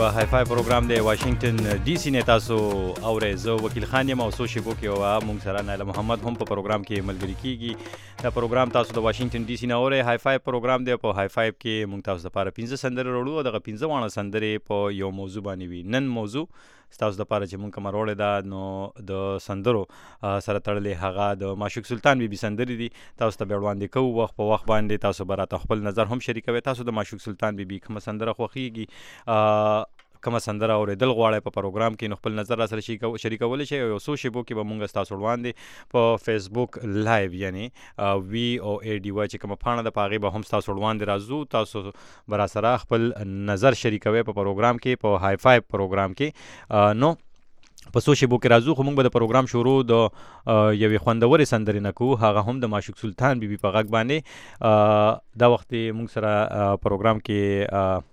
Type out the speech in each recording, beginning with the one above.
های فای پروګرام دی واشنگټن ډي سي نه تاسو اورئ. زه وکیل خان یم او څو شیبو کې مونږ سره نایله محمد هم په پروګرام کې ملګري کیږي. دا پروګرام تاسو د واشنگټن ډي سي نه اورئ. های فای پروګرام دی. په های فای کې مونږ تاسو لپاره 15 سندرې وروړو او دغه 15 وانه سندرې په یو موضوع باندې وي. نن موضوع تاسو لپاره چې مونږ کوم وروړې ده نو د سندرو سره تړلې هغه د معشوق سلطان بیبي سندرې دي. تاسو ته به وړاندې کوو وخت په وخت باندې. تاسو به راته خپل نظر هم شریکوئ. تاسو د معشوق سلطان بیبي کومه سندره خوښیږي، کومه سندره اورېدل غواړئ په پروګرام کې، نو خپل نظر را سره شریکولی شئ. یو څو شیبو کې به مونږ ستاسو وړاندې په فیسبوک لایو یعنی VOADY چې کومه پاڼه ده په هغې به هم ستاسو وړاندې راځو. تاسو به را سره خپل نظر شریکوئ په پروګرام کې، په های فای پروګرام کې. نو په څو شیبو کې راځو، خو موږ به د پروګرام شروع د یوې خوندورې سندرې نه کوو، هغه هم د معشوق سلطان بیبي په غږ باندې. دا وخت موږ سره پروګرام کې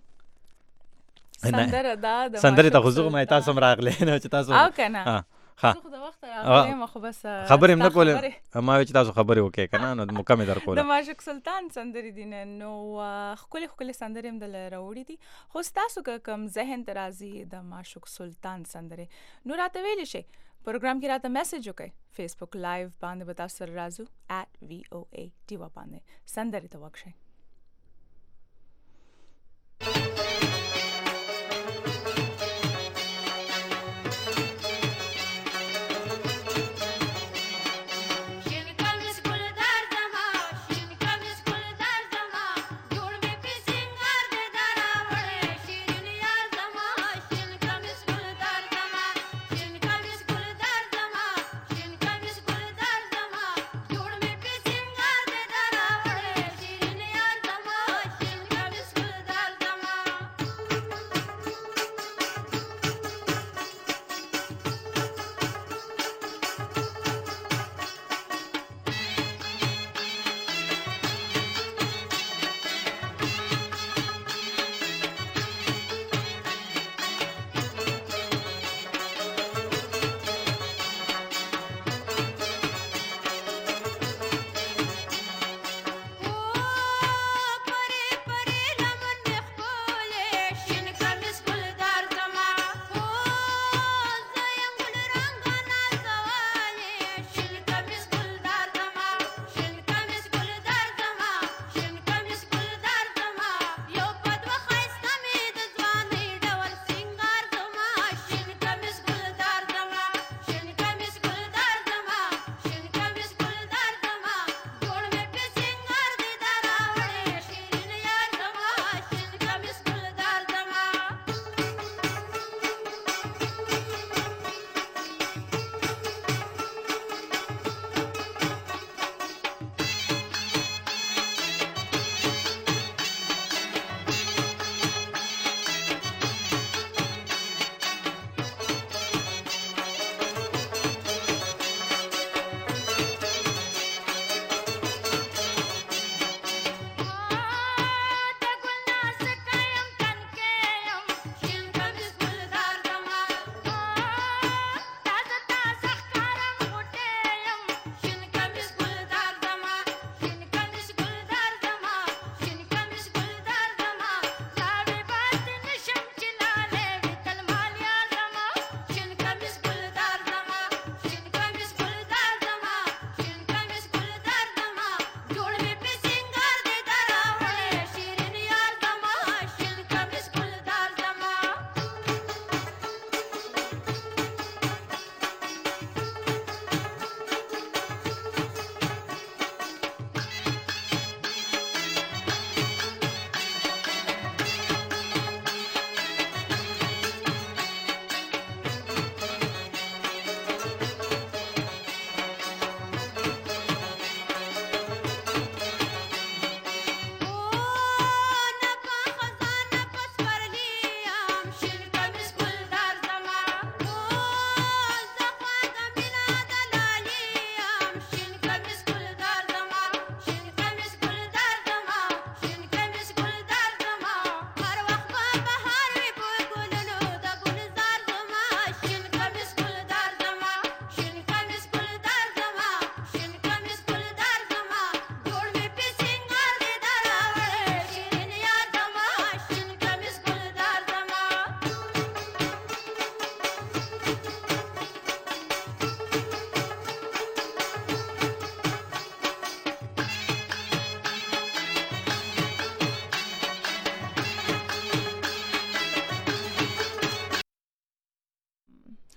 سندرې ته خو زه خو تاسو هم راغلی نو چې تاسو او که نه زه خو د وخته راغلی خو بس خبرې هم نه کولې، ما ویل چې تاسو خبرې وکړئ که نه نو موقع مې در کوله. د معشوق سلطان سندرې دي نه، نو ښکلې ښکلې سندرې هم دله راوړي دي. خو ستاسو که کوم ذهن ته راځي د معشوق سلطان سندرې نو راته ویلی شئ. پروګرام کې راته میسج وکړئ. فیسبوک لایو باندې به تاسو سره راځو @VOADY باندې سندرې ته وکړئ. شیرین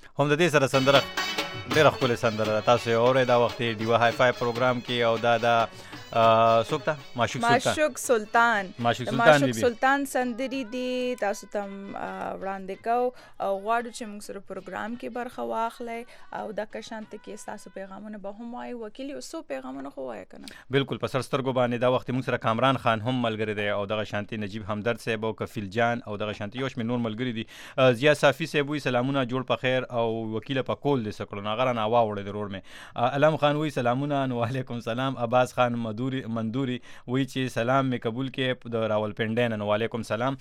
هم د دې سره سندره ډېره ښکلې سندره ده. تاسو یې اورئ دا وخت یې ډیوه های فای پروګرام کې او دا د څوک ته معشوق سلطان معشوق د سلطان معشوق بیبي. سلطان سندري دي تاسو ته وړاندې کوو او غواړو چې موږ سره پروګرام کې برخه واخلئ او دا کشانته کې تاسو پیغامونه به هم وایي. وکیل یو څو پیغامونه خو وایي کنه بالکل په سر سترګو باندې دا وخت موږ سره کامران خان هم ملګری دی او دغه شانتي نجیب همدرد صاحب او کفیل جان او دغه شانتي یو شمېر نور ملګري دي. ضیا صافي صاحب وایي سلامونه جوړ په خیر او وکیل په کول دې سکړو نو هغه نه واوړې ضرور مې. علم خان وایي سلامونه نو وعلیکم سلام. عباس خان مندوري وایي چې سلام مې قبول کې د راولپنډۍ نه نو وعلیکم سلام.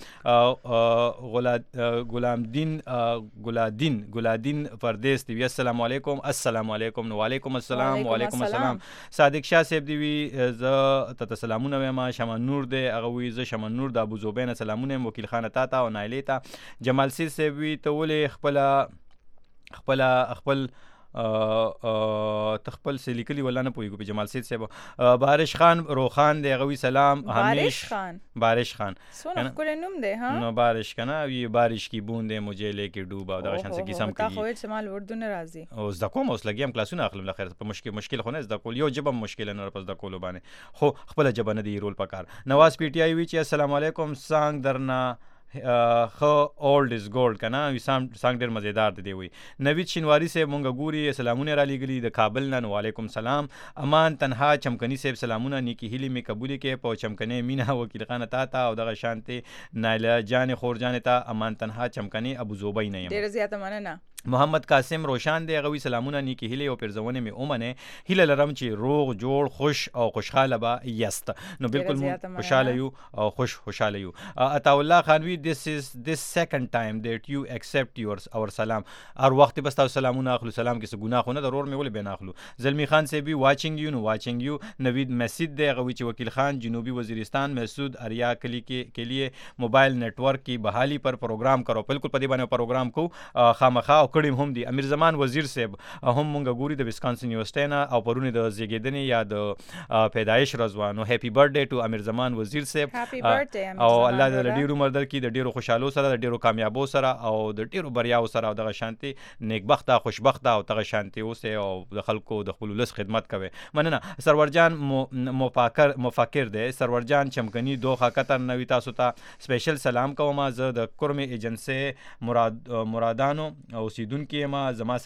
ګلادین پردیس دی السلام علیکم. السلام علیکم نو وعلیکم السلام. وعلیکم السلام. صادق شاه صاحب دی وی زه ته سلامونه وایم. شمن نور دی هغه وی زه شمن نور د ابو زوبین سلامونه. وکیل خان تا او نایلی تا. جمال سیر صاحب وی ته ولې خپل تخپل سلیکلی ولا نه پویګو په جمال سید صاحب. بارش خان روخان دی غوي سلام. بارش خان سونه کله نوم دی ها نو بارش کنه وی بارش کی بوندې مجھے لیکي ډوبا دا شان څه قسم تا خو استعمال اردو نه راځي او زده کوم اوس لګیم کلاسونه اخلم لخر په مشکل خو نه زده کول یو جبه مشکل نه پس د کولو باندې خو خپل جبه نه دی رول پکار. نواز پی ټی آی وی چې السلام علیکم سانګ درنا خو اولد از گولد کنه وی سانګ ډیر مزیدار دی وی. نوید شینواری سے مونږ ګوري سلامونه را لګلی د کابل نه وعلیکم سلام. امان تنها چمکنی سے سلامونه نیکی هلی می قبول کې په چمکنی مینا وکیل خان تا او دغه شانته نایله جان خور جان تا امان تنها چمکنی ابو زوبای نه ډیر زیاته مننه. محمد قاسم روشان دی غوي سلامونه نیکی هلی او پرزونه می اومنه هله لرم چې روغ جوړ خوش او خوشحاله به یست. نو بالکل خوشاله یو او خوشاله یو. عطا الله خانوی this second time that you accept our سلام. هر وخت بس تاسو سلامونه اخلو سلام کې څه ګناه خو نه ضرور می ولې بین اخلو. زلمی خان سے بھی واچنگ یو. نوید مسجد دی غوي چې وکیل خان جنوبی وزیرستان مسعود اریا کلی کے لیے موبائل نیٹ ورک کی بحالی پر پروگرام کرو. بالکل په دې باندې پروگرام کو خامخا کړم هم دی. امیر زمان وزیر صاحب هم مونږ ګوري د وسکانسن یونیورسيټي نه او پرونی د زیږیدنې یا د پیدایش رضوانو هپی برثډے ټو امیر زمان وزیر صاحب. او الله دې ډیرو عمر درکړي د ډیرو خوشحالو سره د ډیرو کامیابو سره او د ډیرو بریاو سره او دغه شانتي نیکبخته خوشبخته او دغه شانتي اوسه او د خلکو د خپل ولس خدمت کوي. مننه. سرور جان مفکر دی. سرور جان چمکنی دوخه قطر نوی تاسو ته سپیشل سلام کوم. زه د کورمه ایجنسی مرادانو او دن کې ما زما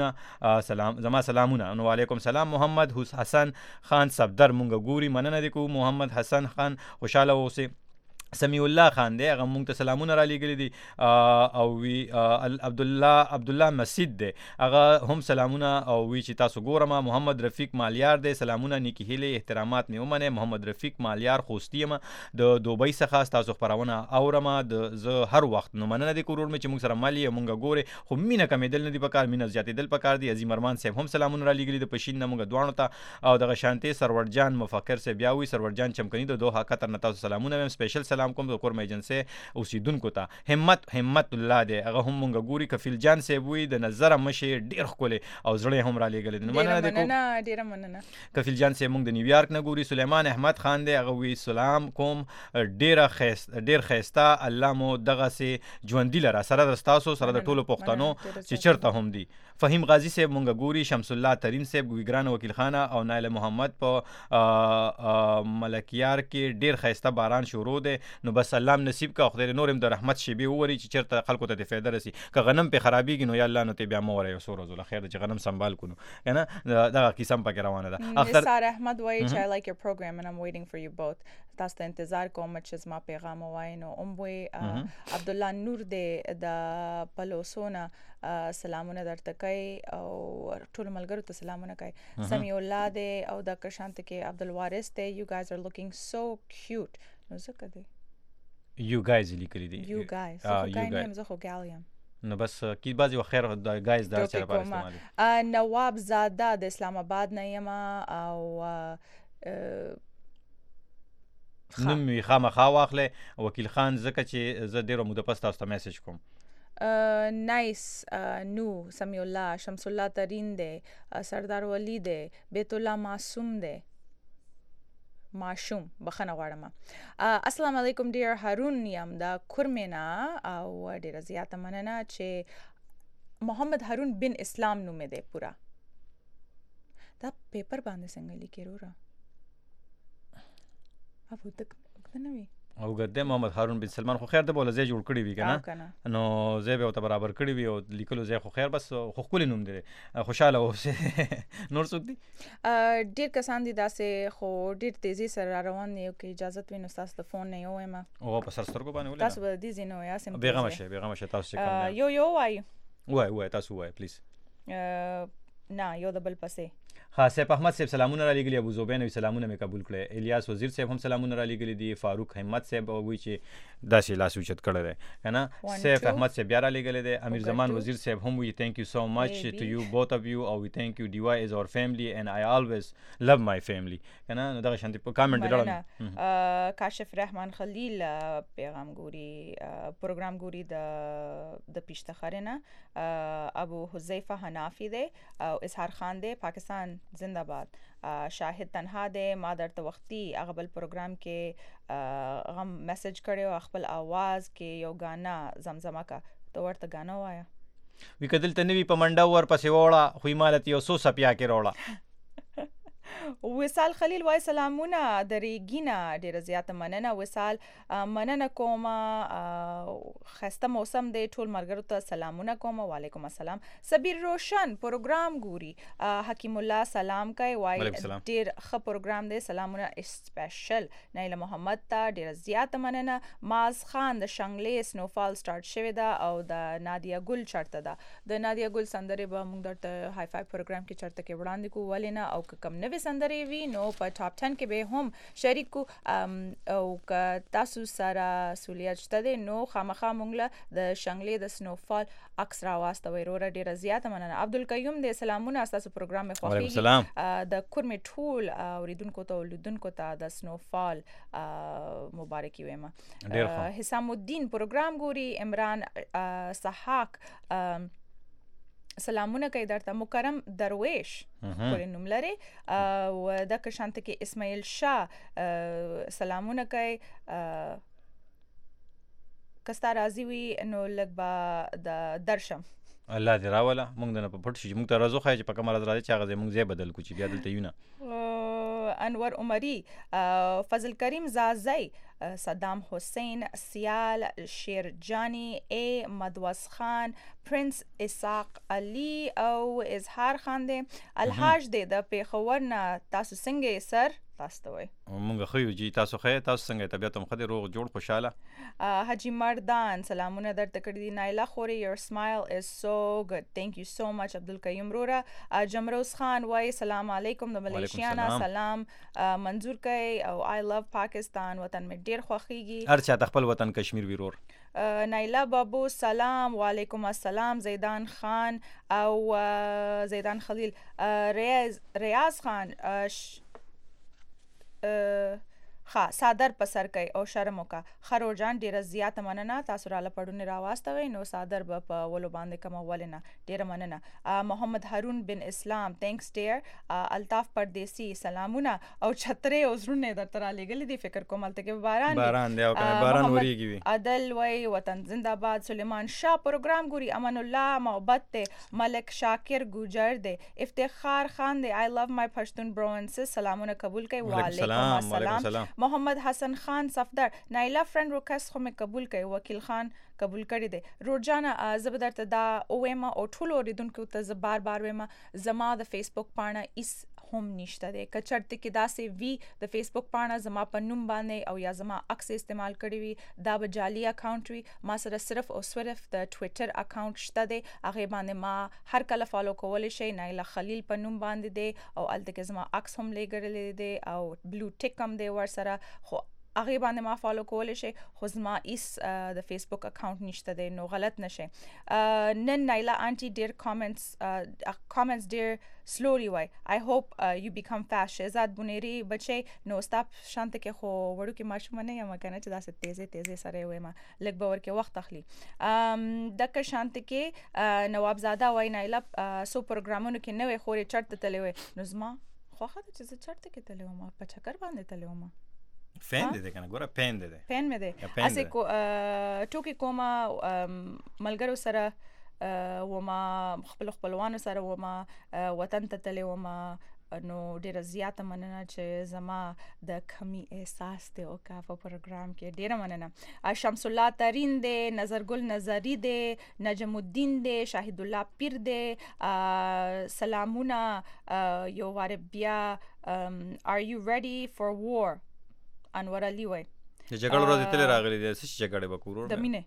سلامونه نو وعلیکم سلام. محمد حسن خان صفدر مونږ ګوري مننه دی کو. محمد حسن خان خوشاله اوسه. سمیع الله خان دی هغه مونږ ته سلامونه را لېږلي دي او وی عبدالله مسجد دی هغه هم سلامونه او وی چې تاسو ګورم. محمد رفیق مالیار دی سلامونه نیکی هیلې احترامات مې ومنه. محمد رفیق مالیار خوستی یم د دوبۍ څخه تاسو خبرونه اورم د زه هر وخت نو مننه دی کورور مې چې مونږ سره مالی مونږ ګوري خو مینه کمېدل نه دی پکار مینه زیاتېدل پکار دی. عظیم ارمان صاحب هم سلامونه را لېږلي د پښین نه مونږ دوانو ته او دغه شانتي سرور جان مفکر صاحب بیا وی سرور جان چمکنی د دوه قطر نه تاسو سلامونه ویم. سپیشل سلام کوم د کورم ایجنسی اوسیدونکو ته. همت الله دی هغه هم مونږ ګوري. کفیل جان صاحب وی د نظر مشي ډیر خولي او زړه هم را لېږل دي مننه دی. ډیر مننه. کفیل جان صاحب مونږ د نیویارک نه ګوري. سلیمان احمد خان دی هغه وی سلام کوم ډیر خيستا الله مو دغه سي ژوندۍ لره سره د تاسو سره د ټولو پښتنو چې چرته هم دي. فهیم غازی صاحب مونږ ګوري. شمس الله ترین صاحب ګران وکیل خانه او نایله محمد په ملکیار کې ډیر خيستا باران شروع دی نو بس الله نصیب کا خدای نورم د رحمت شیبه ووري چې چرته خلکو ته فایده رسی. که غنم په خرابېږي نو یا الله نو ته بیا مور یو سور زول خیر چې غنم سنبال کونو کنه دا قسم پکې روانه ده. اختر سار احمد وای چې I like your program and I'm waiting for you both. تاسو ته انتظار کوم چې ما پیغام وای نو وای عبد الله نور دې د پلوسونه سلامونه درته کوي او ټول ملګرو ته سلامونه کوي. سمیع الله دې او د کشانت کې عبد الوارث دې you guys are looking so cute. نو زکه دې you guys لیکلي دي. you guys زه خو ګالیم نو بس کی بعضی وخیر د گایز دا سره پر استعمال. نواب زاده د اسلام آباد نه یم او نوم یې خامخا واخله وکیل خان زکه چې زه ډیره موده پس تاسو ته میسج کوم. نایس نو سمیع الله شمس الله ترین دی سردار ولی دی بیت الله معصوم دی ماشوم بخنه غواړم. السلام علیکم ډیر هارون یم د کورمینا او ډیر زیاته مننه چې محمد هارون بن اسلام نوم دی پورا دا پیپر باندې څنګه لیکي وروره ابو تک نه وی او ګرده محمد هارون بن سلمان خو خیر د بوله ځای جوړ کړی وی کنه نو ځای به ته برابر کړی وی او لیکلو ځای خو خیر بس خو خپل نوم دی خوشاله اوسه نور څوک دي ډیر کسان دي داسې خو ډیر تیزی سره روان دي او کې اجازه وینو تاسو د فون نه یو ما او په سر سترګو باندې ولې تاسو به دي زینو یا سم بیغمه شه تاسو څه کوم یو وای تاسو وای پلیز نه یو د بل پسې ها سیف احمد صاحب سلامونه را لګلی ابو زوبین وی سلامونه مې قبول کړي الیاس وزیر صاحب هم سلامونه را لګلی دي فاروق همت صاحب وی چې داسې لاس اوچت کړی دی کنه سیف احمد صاحب بیا را لګلی دی امیر زمان وزیر صاحب هم وی thank you so much to you both of you او we thank you DY is our family and I always love my family کنه نو دغه شانتي په کامنټ ډول کاشف رحمان خلیل پیغام ګوري پروګرام ګوري د پیشتخرنه ابو حذیفه حنافی دی او اسحار خان دی پاکستان زندہ باد شاهد تنها دی ما درته وختي هغه بل پروګرام کې غم میسج کړو خپل आवाज کې یو غانا زمزمه کا تو ورته غانا وایا وی کدل تنوی په منډه ور پسې وړه خو مالت یو سو سپیا کې وړه وصال خلیل وای سلامونه درېګینا ډیره زیاته مننه وصال مننه کوم خسته موسم دی ټول مرګرو ته سلامونه کوم وعلیکم السلام سبیر روشن پروګرام ګوري حکیم الله سلام کوي وای ډیر ښه پروګرام دی سلامونه سپیشل نایله محمد ته ډیره زیاته مننه ماز خان د شنګلې سنوفال سٹارټ شوی دا او د نادیا ګل چرته دا د نادیا ګل سندره به موږ درته های فای پروګرام کې چرته کې وړاندې کو ولینا او کم نوې سندرې وی نو په ټاپ 10 کې به هم شریک کو او که تاسو سره سہولیت شته دي نو خامخا مونږ له د شنګلې د سنوفال عکس را واستوي وروره ډیره زیاته مننه عبدالقیوم د سلامونه تاسو پروګرام مې خوښیږي د کورمې ټول اوریدونکو ته ولیدونکو ته د سنوفال مبارکي وایم حسام الدین پروګرام ګوري عمران صحاق سلامونه کوي درته مکرم درویش کولې نوم لري او د کشانت کې اسماعیل شاه سلامونه کوي کستا راضي وي نو لګ با د درشم الله دې راوله موږ نه په پټ شي موږ ته راځو خای چې په کومه راځي چې هغه موږ زی بدل کو چې بیا دلته یو نه انور عمری فضل کریم زازی صدام حسین سیال شیر جانی اے مدوس خان پرنس اساق علی او اظهار خان دے الحاج دے د پیښور نه تاسو څنګه سر تاسو ته وای مونږ خو یو جی تاسو خې تاسو څنګه طبيعت هم خدای روغ جوړ خوشاله حجی مردان سلامونه درته کړی دی نایلا خوري your smile is so good thank you so much عبدالقیوم رورا جمروز خان وای سلام علیکم د ملیشیانا سلام منظور کوي او I love پاکستان وطن می ډیر خوخیږي هر چا خپل وطن کشمیر ورور نایلا بابو سلام وعلیکم السلام زیدان خان او زیدان خلیل ریاض خان صادر پسر کوي او شرم وکا خرور جان ډیره زیاته مننه تاسو را لپړونه راواستوي نو صادر په ولو باندې کوم ولنه ډیره مننه محمد هارون بن اسلام thanks dear الطاف پردیسی سلامونه او چھتره اوسرونه درته را لګل دي فکر کوم الته کې باران دی او باران وریږي عدل وای وطن زنده باد سلیمان شاه پروګرام ګوري امان الله محبت ملک شاکر ګوجر دی افتخار خان دی I love my Pashtun bro and sis سلامونه قبول کوي وعلیکم السلام محمد حسن خان صفدر نایلا فرند ریکوست خو مې قبول کړي وکیل خان قبول کړی دی روزانه زبردست دا اوما او ټول اوریدونکو ته ز بار ویم زما د فیسبوک پاڼه اس هم نشته دی کچرته کې دا سي وی د فیسبوک پاڼه زما په نوم باندې او یا زما عکس استعمال کړی وي دا به جعلی اکاونټ وي ما سره صرف او صرف د ټوئیټر اکاونټ شته دی هغه باندې ما هر کله فالو کول شي نایلا خلیل په نوم باندې دی او الته کې زما عکس هم لګړلې دی او بلو ټیک هم دی ور سره خو هغه باندې ما فالو کول شي خو زما اس د فیسبوک اکاونټ نشته دی نو غلط نشي نن نایلا انټي ډیر کامنټس ډیر slowly why I hope you become fast شهزاد بنيري بچي نو ستاپ شانت کې خو وړو کې ماشوم نه یم کنه چې داسې تیزه سره وای ما لګ باور کې وخت اخلي دک شانت کې نواب زاده وای نایلا سو پروګرامونو کې نوې خوري چرته تلې وای نو زما خو خاطر چې چرته کې تلې ما په چکر باندې تلې ما فین دې کنه ګوره پین دې مې ده اسه کو ټوکی کوما ملګرو سره وما خپلوانو سره وما وطن ته تللی وما نو ډیره زیاته مننه چې زما د کمی احساس ته او کا په پروګرام کې ډیره مننه. شمس الله ترین دی، نظرګل نظری دی، نجم الدین دی، شاهد الله پیر دی. سلامونه یو واره بیا. are you ready for war؟ انور علي وای د جګړو ورځ تل راغلي دي څه جګړه وکړو د مینه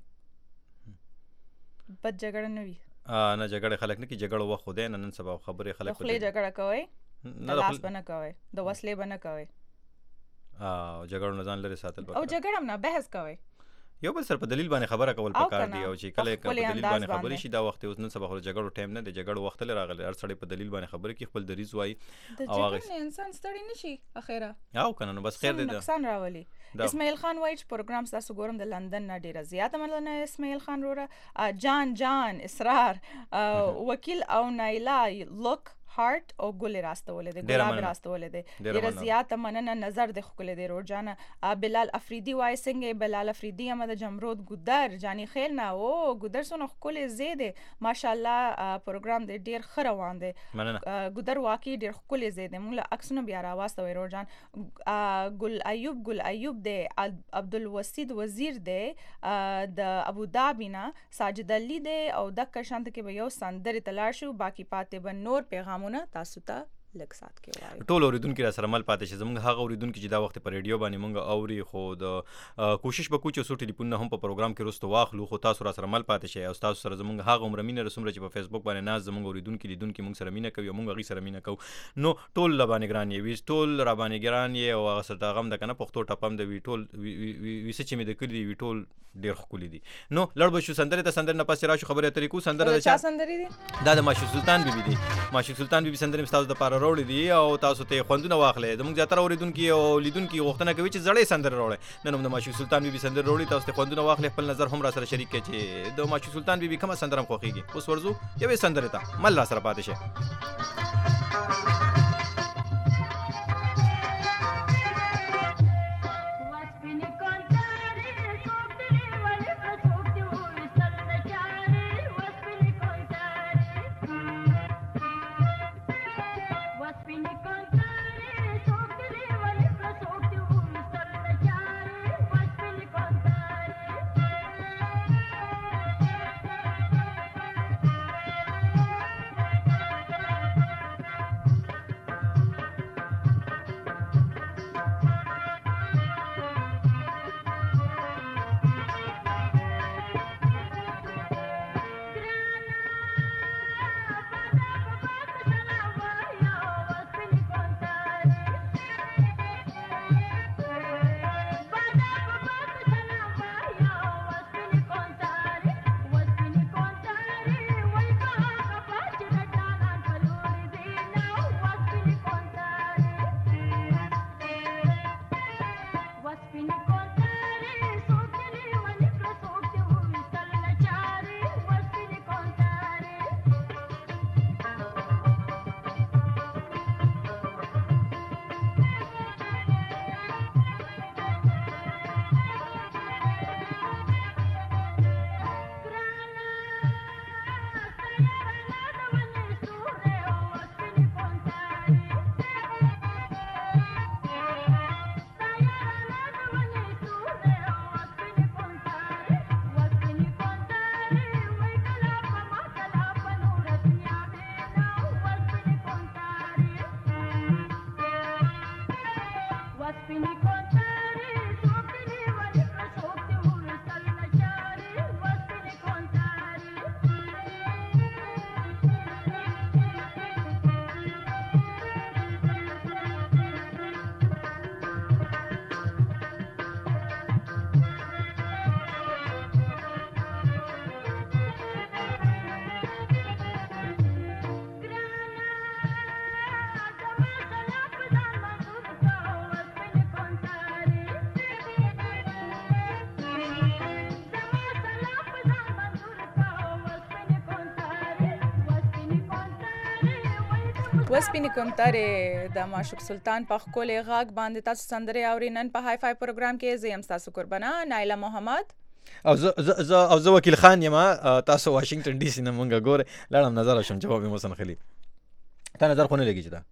بد جګړه نه وي نه جګړه خلک نه کی جګړه وخت خدای نن سبا خبره خلک خپل جګړه کوي د لاس بنه کوي د وسلې بنه کوي جګړو نه ځان لري ساتل او جګړه نه بحث کوي یو بل سره په دلیل باندې خبره کول پکار دی او چې کله په دلیل باندې خبرې شي دا وخت اوس نن سبا خو جګړو ټایم نه دی جګړو وخت لري راغلی هر سړی په دلیل باندې خبرې کوي خپل دریز وای او هغه انسان ستړی نشي اخیره او کنه نو بس خیر دی نقصان راولي. اسماعیل خان وایي چې پروګرام تاسو ګورم د لندن نه ډیره زیاته مننه اسماعیل خان وروره. جان اسرار وکیل او نایلا لوک هارت او ګل راستولې ده ګلاب راستولې ده ډیره زیاته مننه. نظر د خپل دی روزانه. بلال افریدی وای څنګه بلال افریدی هم د جمرود ګودر جانی خیل نه او ګودر سونه خپل زیده ماشاءالله پروګرام دی ډیر خره روان دی ګودر واقعي ډیر خپل زیده موږ عکسونه بیا راوستو روزان. ګل ایوب دی عبدالوسید وزیر دی د ابو ظبي نه. ساجد علي دی او د کشانت کې به یو سندري تلار شو باقی پاتې به نور پیغام تاسو ته لږ سات کې وایي. ټول اوریدونکو را سره مل پاتې شي زموږ هغه اوریدونکو چې دا وخت په ریډیو باندې مونږ اوري خو د کوشش وکړو چې سو ټلیفون هم په پروګرام کې رسته واخلو خو تاسو را سره مل پاتې شي او تاسو سره زموږ هغه عمر مینه رسوم چې په فیسبوک باندې ناز زموږ اوریدونکو لیدونکو مونږ سره مینه کوي مونږ غي سره مینه کوو نو ټول لبانې ګران یې وی ټول را باندې ګران یې او هغه سره غم د کنه پښتو ټپم د وی ټول وی چې مې د کلی وی ټول ډیر خولي دي. نو لړ به شو سندره ته سندره نه پاسه راشو خبره اترې کو سندره د چا سندري دي دا د ماشو سلطان بیبي دي. ماشو سلطان بیبي سندره مستاز د پاره وروړي دي او تاسو ته خوندونه واخلې زموږ زیاتره اوریدونکو او لیدونکو غوښتنه کوي چې زړې سندره وروړي نن هم د ماشو سلطان بیبي سندره وروړي تاسو ته خوندونه واخلې خپل نظر هم را سره شریک کړئ چې د ماشو سلطان بیبي کومه سندره خوښيږي. اوس ورزو یوې سندره ته مل را سره پاتې شه. وسپینې کونترې د معشوق سلطان په ښکلې غږ باندې تاسو سندرې اورئ نن په هائی فای پروګرام کې زه یم ستاسو قربانه نایله محمد او زه وکیل خان یم. تاسو واشنگټن ډي سي نه مونږ ګوره لاړم نظر شم جواب یې محسن خلیل تا نظر خو نه لګي چې دا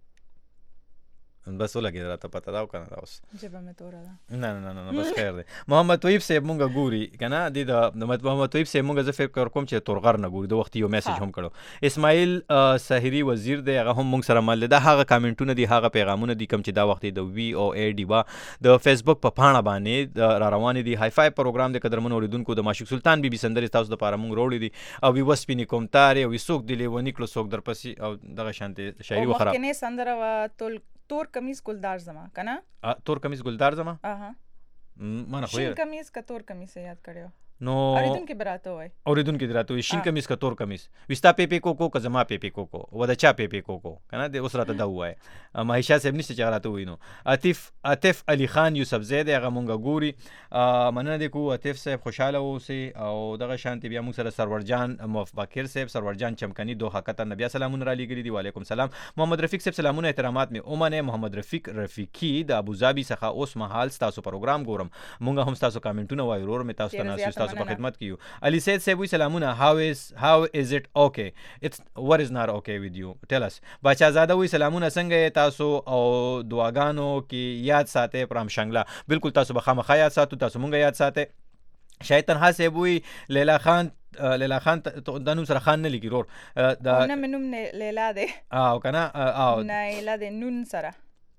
بس ولګي راته پته دا کنه دا اوس جبه مې توره ده. نه بس خیر دی. محمد طیب صاحب مونږ ګوري کنه د محمد طیب صاحب مونږ زه فکر کوم چې تورغر نه ګوري د وخت یو میسج هم کړو. اسماعیل سحری وزیر دی هغه هم مونږ سره مل ده. هغه کامنټونه دي هغه پیغامونه دي کوم چې دا وخت د وی او ای ډیوا د فیسبوک په پاڼه باندې را روان دي. های فای پروګرام د قدرمن اوریدونکو د ماشوق سلطان بیبي سندري تاسو د پاره مونږ وروړي دي او وی وسپینی کومتار او څوک دی لیونی کلو څوک درپسې او دغه شانتي شاعري وخرا مخکنه سندره وا تور کمیز گلدار زما کنه تور کمیز گلدار زما مانه خو شین کمیز کا تور کمیز سے یاد کړو نو اوریدونکو براته وای اوریدونکو دراته وای شین کمیز کا تور کمیز وستا پیپی کوکو که زما پیپی کوکو و د چا پیپی کوکو کنه د اوس راته دا وای ماهیشا صاحب نشته چې راته وینو. عاطف علي خان یوسف زید هغه مونږ ګوري مننه دی کو عاطف صاحب خوشاله اوسئ او دغه شانتي بیا موږ سره سرور جان مفکر صاحب سرور جان چمکنی دوه حقیقت نبی سلامونه را لګری دی. وعلیکم سلام. محمد رفیق صاحب سلامونه احترامات می اومنه. محمد رفیق رفیقی د ابوظبي څخه اوس مهال تاسو پروګرام ګورم مونږ هم تاسو کامنټونه وای ورور می تاسو ته تاسو په خدمت کیو. علي سید صاحب وی سلامونه. how is it okay it's what is not okay with you tell us. بچا زاده وی سلامونه څنګه تاسو او دعاګانو کې یاد ساتئ پرام شنگلا. بالکل تاسو به خامخا یاد ساتو تاسو مونږ یاد ساتئ. شاید تنها صاحب وی لیلا خان د نوم سره خان نه لیکي رور دا نه منوم لیلا ده او کنه او نه لیلا ده نون سره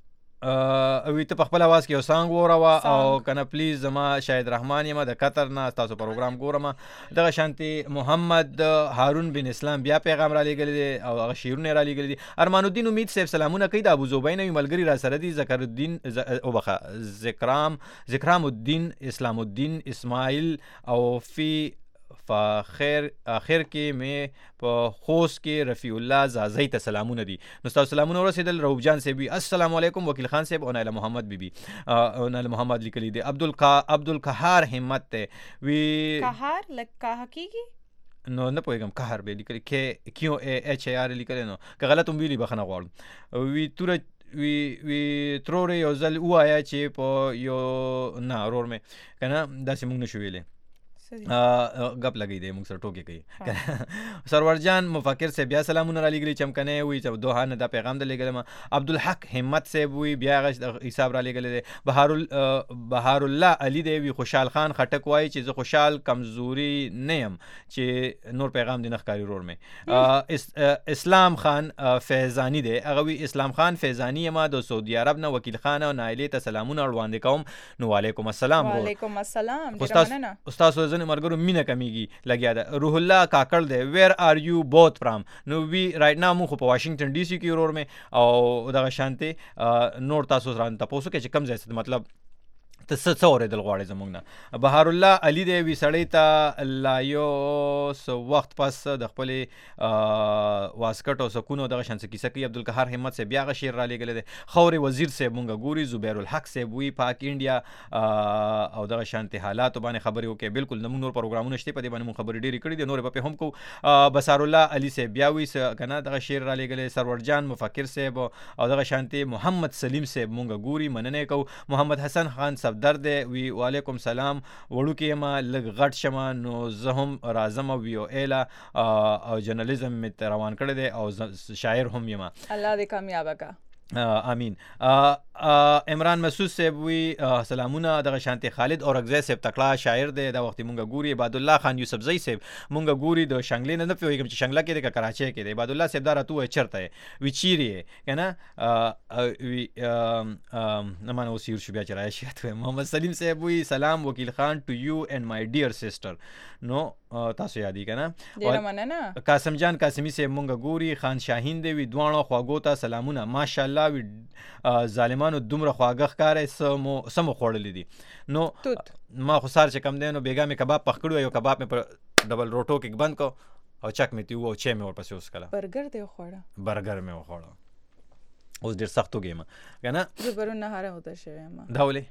وی ته په خپل आवाज کې یو سانګ وراوه او کنه پلیز زما شاهد رحمان یم د قطر نه تاسو پروګرام ګورم. دغه شانتي محمد هارون بن اسلام بیا پیغام را لګل دي او هغه شیرونه را لګل دي. ارمان الدین امید صاحب سلامونه کوي. د ابو زبین ملګری را سره دي ذکر الدین او بخا ذکرام الدین اسلام الدین اسماعیل او فی فخیر اخر کې مې په خوست کې رفیع الله زازی ته سلامونه دي. نو تاسو سلامونه ورسېدل. روب جان صاحب السلام علیکم. وکیل خان صاحب او نایله محمد بیبي او نایله محمد لیکلي دي. عبدالقهار همت ته وی قهار لک کا حقیقي نو نه پوهېږم قهر به لیکلي کې کیو ایچ ای آر لیکلی نو که غلط هم ویلي بخښنه غواړم. وی توره وی ترورې یو ځل ووایه چې په یو نه ورور مې که نه داسې موږ نه شو ویلی غپ لګی دی موږ سره ټوکې کوي. سرور جان مفکر صاحب بیا سلامونه را لګلی چمکنه وی چې دوه نه دا پیغام د لګلم. عبدالحق همت صاحب وی بیا حساب را لګل دی. بهار الله علی دی وی خوشحال خان خټک وای چې زه خوشحال کمزوري نه يم چې نور پیغام دی نخکاری رور مې. اسلام خان فیضانی دی هغه وی اسلام خان فیضانی ما د سعودي عرب نه وکیل خان او نایله ته سلامونه وړاندې کوم. نو وعلیکم السلام. وعلیکم السلام. استاد مرګرو مینه کمیږي لګیا ده. روح الله کاکړ دی ویر آر یو بوت فرام. نو وی رائټ ناو مو په واشنگټن ډي سي کې ورور مې او دغه شانتي نور تاسو سره تاسو کې چې کم ځای مطلب ته څه اورېدل غواړې زموږ نه. بهار الله علي دی وی سړی ته لا یو وخت پس د خپلې واسکټ او سکون او دغه شان څه کیسه کوي. عبدالقهار همت صاحب بیا هغه شعر را لېږلی دی. خورې وزیر صاحب مونږ ګوري. زبیر الحق صاحب وی پاک انډیا او دغه شانتي حالاتو باندې خبرې وکړي. بالکل زموږ نور پروګرامونه شته په دې باندې مونږ خبرې ډېرې کړي دي نورې به هم کوو. بسار الله علي صاحب بیا وی که نه دغه شعر را لېږلی. سرور جان مفکر صاحب او دغه شانتي محمد سلیم صاحب مونږ ګوري مننه یې کوو. محمد حسن خان صفدر دی وی وعلیکم سلام. وړوکی یم لږ غټ شمه نو زه هم راځم وی او ایله او جرنالیزم مې روان کړی دی او شاعر هم یم. الله دې کامیابه کا. امین. عمران مسعود صاحب وی سلامونه. دغه شانتي خالد اورغزی صاحب تکړه شاعر دی دا وخت مونږ ګوري. عباد الله خان یوسف زئی صاحب مونږ ګوري د شنګلې نه پیوږم چې شنګلا کې د کراچۍ کې دی. عباد الله صاحب دا راته چرته وی چیرې کنه وی نه مانه وسیر شو بیا چرای شي. محمد سلیم صاحب وی سلام وکیل خان ټو یو اینڈ مای ډیر سسټر. نو تاسو یادی کنه ډیر مننه. قاسم جان قاسمی صاحب مونږ ګوري. خان شاهین دی وی دوانو خواګو ته سلامونه. ماشاءالله وی ظالمانو دومره خواږه ښکارې سمو خوړلې دي. نو ما خو سار چې کم دی نو بیګا مې کباب پخ کړو. یو کباب مې په ډبل روټو کې بند کو او چک مې تیو او چای مې ورپسې اوس کله برګر دی خوړه. برګر مې وخوړه. اوس ډېر سخت وګیم کنه زه پرون نهاره هوته شوی یم. دا ولې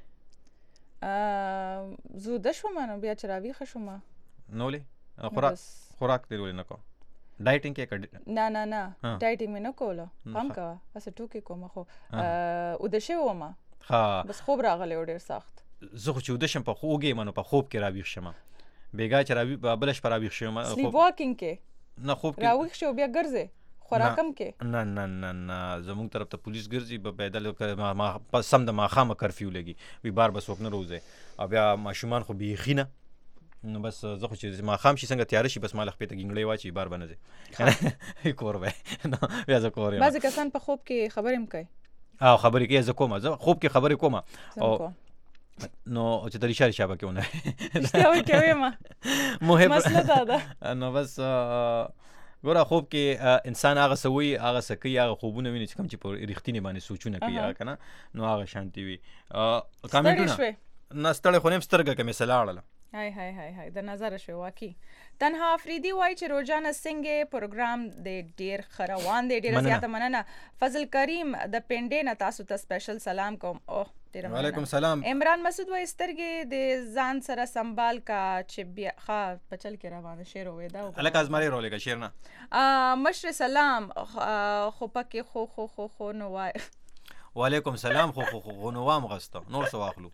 زوده شوم نو بیا چې راویښه شوم. نو ولې خوراک دې ولې نه کو ډایټینګ کې نه ډایټینګ مې نه کوله. هم کا اسه ټوکی کوم خو ودشه ومه. ها بس خوب راغلی ډېر سخت. زه خو چې ودشم په خوږې منو په خوب کې راویښ شم بیګا چې بل شپه راویښ شوم سلیپ واکینګ کې نه خوب کې راویښ شو بیا ګرځې خوراکم کې نه زموږ طرف ته پولیس ګرځي به پیدل سم د ماښامه کرفیو لګي وی بار به څوک نه روځي او بیا ماشومان خو بیخي نه نو بس زه خو چې ماښام شي څنګه تیاره شي بس ما لخپې ته ګینګړی واچي بار به نه ځي کور به بیا زه کور یم بعضې کسان په خوب کې خبرې هم کوي خبرې کوي زه کومه زه خوب کې خبرې کومه نو چې ته ریشا به کې ونه رښتیا وایې مسله دا ده نو بس ګوره خوب کې انسان هغه څه وایي هغه څه کوي هغه خوبونه ویني چې کوم چې په رښتینې باندې سوچونه کوي هغه که نه نو هغه شانتي وي کامنټونه نه ستړی خو نه یم سترګه که مې څه لاړله های د نظر شوی واقعي تنها افریدي وایي چې روزانه څنګه پروګرام د ډیر ښه روان دی ډیره زیاته مننه فضل کریم د پنډې نه تاسو ته سپیشل سلام کوم وعلیکم سلام عمران مسعود وایي سترګې د ځان سره سنبال کا چې بیا ښه پچل کې روانه شعر وې دا هلکه ازمارې رولېږه شعر نه مشر سلام خو پکې خو نو وای وعلیکم سلام خو نو وام غسته نور څه واخلو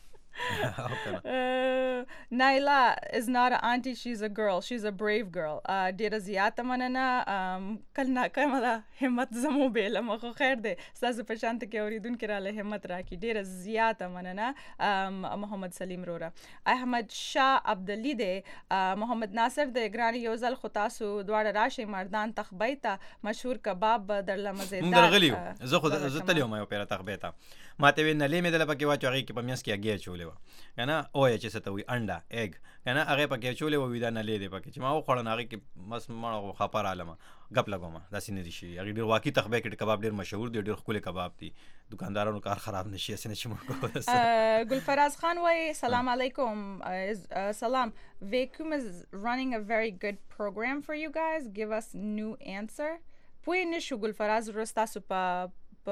Naila is not an auntie, she's a girl. She's a brave girl. ډیره زیاته مننه کله ناکامه ده همت زمو بیله مخو خیر دی ستاسو په شانته کې اورېدونکي راله همت راکړي ډیره زیاته مننه محمد سلیم روره احمد شاه عبدالي دی محمد ناصر دی ګرانې یو ځل خو تاسو دواړه راشئ مردان تخبۍ ته مشهور کباب به درله مزېدار درغلی زه خو زه تللی وم یو پیره تخبۍ ته ما ته ویل نلې مې دله پکې واچو هغې کې په منځ کې اګۍ اچولې وه که نه اویه چې څه ته وایي انډه ایګ که نه هغې پکې اچولې وه وي دا نلې دی پکې چې ما وخوړه نو هغې کې بس مړه خپه رالمه ګپ لګومه داسې نه دي شي هغې ډېر واقعي تخبۍ کې کباب ډېر مشهور دی ډېر ښکلي کباب دي دکاندارانو کار خراب نه شي هسې نه چې موږ ګلفراز خان وایي سلام علیکم سلام Vacuum is running a very good program for you guys give us new answer پوه نه شو ګلفراز ورستاسو په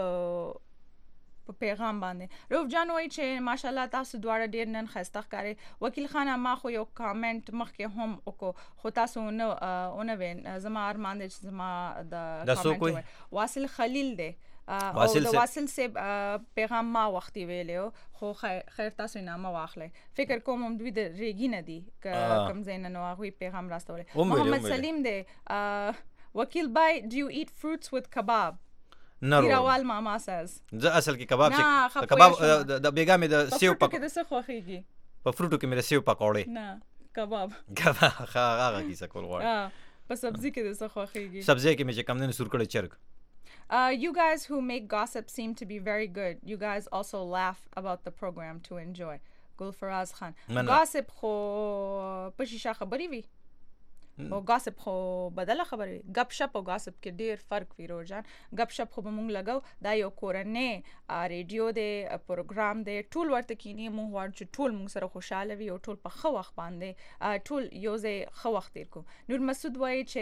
پیغام باندې روف جان وایي چې ماشاءالله تاسو دواړه ډېر نن ښایسته ښکارئ وکیل خانه ما خو یو کامنټ مخکې هم وکړو خو تاسو ونه وې زما ارمان دی چې زما د کامنټ واصل خلیل دی او د واصل صاحب پیغام ما وختي ویلی خو خیر تاسو نامه واخلئ فکر کوم هم دوی د ریګي نه دي کوم ځای نه نو هغوی پیغام راستولی محمد سلیم دی وکیل بای do you eat fruits with kebab پیروال ماما says زه اصل کې کباب چې کباب د بیګا مې د سیو پک د څه خوخیږي په فروټو کې مې د سیو پکوړې نه کباب هغه کیسه کول غواړم په سبزي کې د څه خوخیږي سبزي کې مې چې کم نه سور کړی چرګ You guys who make gossip seem to be very good. You guys also laugh about the program to enjoy. Gulfaraz Khan. Gossip خو په شیشه خبرې وي او gossip خو بدله خبرې وي ګپ شپ او gossip کې ډېر فرق وي روجان ګپ شپ خو به مونږ لګو دا یو کورنۍ ریډیو دی پروګرام دی ټول ورته کینی مونږ غواړو چې ټول مونږ سره خوشحاله وي او ټول په ښه وخت باندې ټول یو ځای ښه وخت تېر کړو نور مسعود وایي چې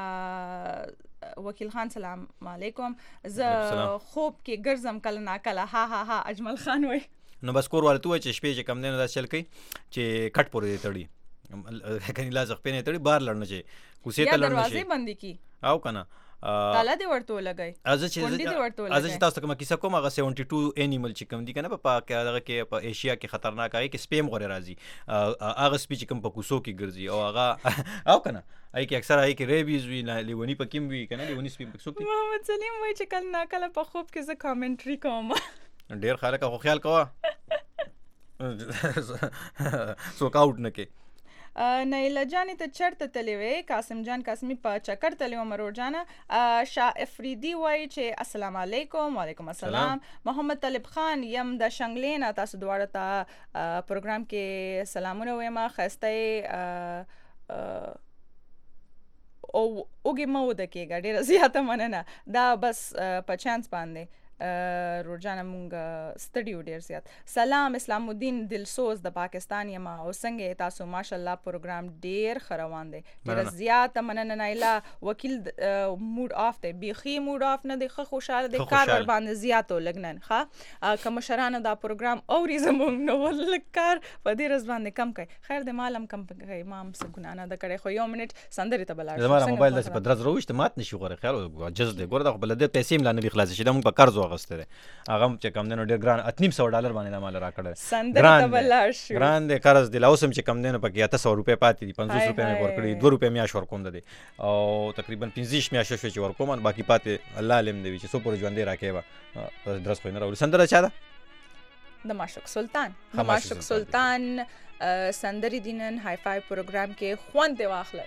وکیل خان سلام علیکم زه خوب کې ګرځم کله ناکله ها اجمل خان وایي نو بس کور والته وایي چې شپې چې کم دی نو داسې چل کوي چې کټ پورې تړي کني لاس خپې نه تړي بار لړنه شي کوسې ته لړنه شي دروازې بندې کی او کنه تاله دې ورته لګای چې تاسو کومه کیسه کوم هغه 72 انیمل چې کوم دي کنه په پاک هغه کې په ایشیا کې خطرناک هغه کې سپیم غوړي راځي هغه سپی چې کوم په کوسو کې ګرځي او هغه او کنه هغه کې اکثر هغه کې ریبیز وی لیونی په کیم وی کنه لیونی سپی په کوسو کې محمد سلیم وایي چې کله ناکله په خوب کې زه کامنټري کوم ډیر خلک خو خیال کوه څوک آوټ نه کې نیلا جانې ته چرته تللی وې قاسم جان قاسمي په چکر تللی وم روجانه شاه افریدي وایي چې السلام علیکم وعلیکم السلام محمد طالب خان یم د شنګلې نه تاسو دواړه ته پروګرام کې سلامونه وایم ښایسته او اوږې مه ودکېږه ډېره زیاته مننه دا بس په چانس باندې روجانه مونږ ستړي ډیر زیات سلام اسلام الدین دلسوز د پاکستان یم او څنګه تاسو ماشاءالله پروګرام ډیر روان دی ډیر زیات مننه نایلا وکیل موډ اف دی بیخي موډ اف نه دی خوشاله دی کار ور باندې زیاتو لګنن ښه کوم شرانه دا پروګرام اوري زمونږ نو ولکار په دې رز باندې کم کوي خیر د مالم کم کوي امام څه ګنا نه د کړي خو یو منټ سندري ته بلار زما موبایل د په درز روښت مات نشي غوړي خیال جز دی ګور د بلد پیسې مل نه خلاص شي د مونږ په قرض اغسته ده هغه چې کم دنو ډیر ګران $300 باندې دا مال راکړل سندره ته بلار شو ګران دې قرض دی اوسم چې کم دنو پکې 800 روپے پاتې دي 500 روپے مې ورکړي 2 روپے میاش ورکوم ده او تقریبا 15 میاش شو چې ورکوم باقي پاتې الله علم دی چې سو پر ژوند راکې با درس خو نه راول سندره چا ده د معشوق سلطان سندري دینن های فای پروګرام کې خوند دی واخله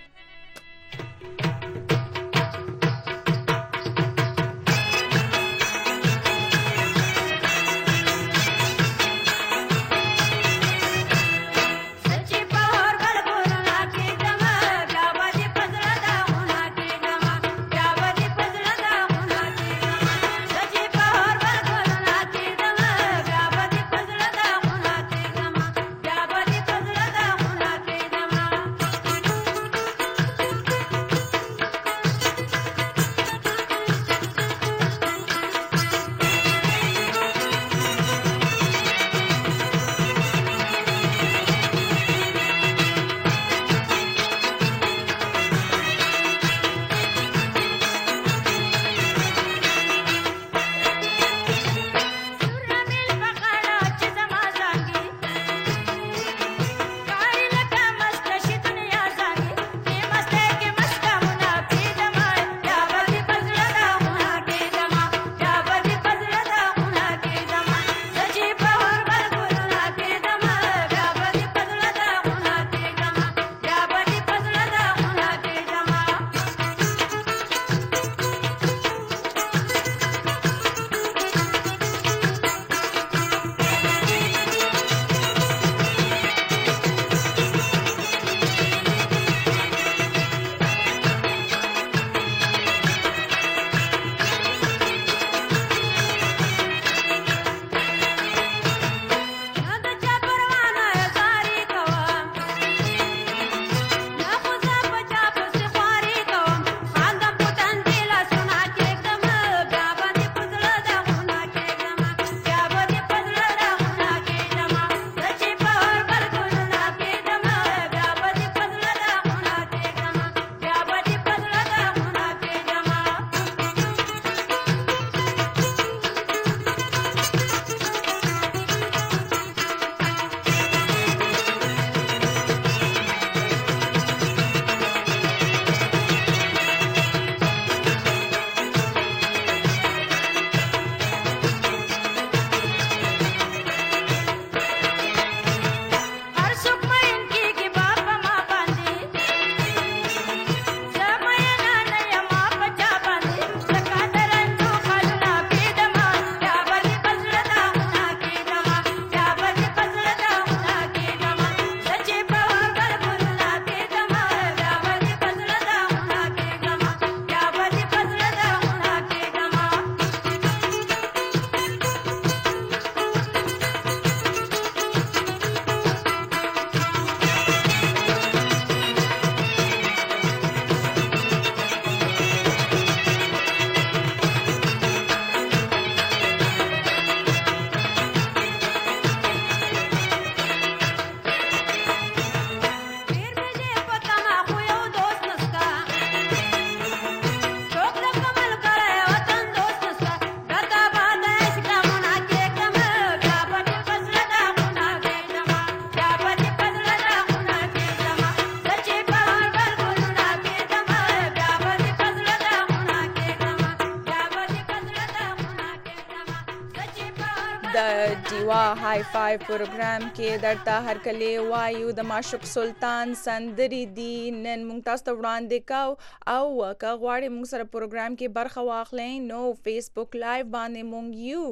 دیوا های فای پروګرام کې درته هر کله وایو د معشوق سلطان سندري دی نن مونږ تاسو ته وړاندې کاو او که غواړئ مونږ سره پروګرام کې برخه واخلئ نو فیسبوک لایو باندې مونږ یو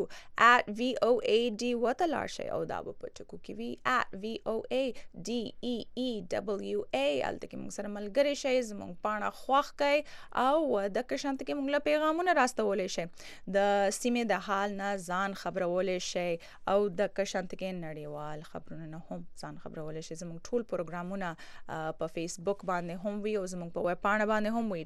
@VOAD وتلار شي او دا په ټکو کې وی @VOADEEWA الته کې مونږ سره ملګری شي زمونږ پاڼه خوښ کړئ او د کشانت کې مونږ له پیغامونه راستولې شي د سیمې د حال نه ځان خبرولې شئ او د کشانت کې نړیوال خبرونه نه هم ځان خبرولای شئ. زموږ ټول پروګرامونه په فیسبوک باندې هم وي او زموږ په ویب پاڼه باندې هم وي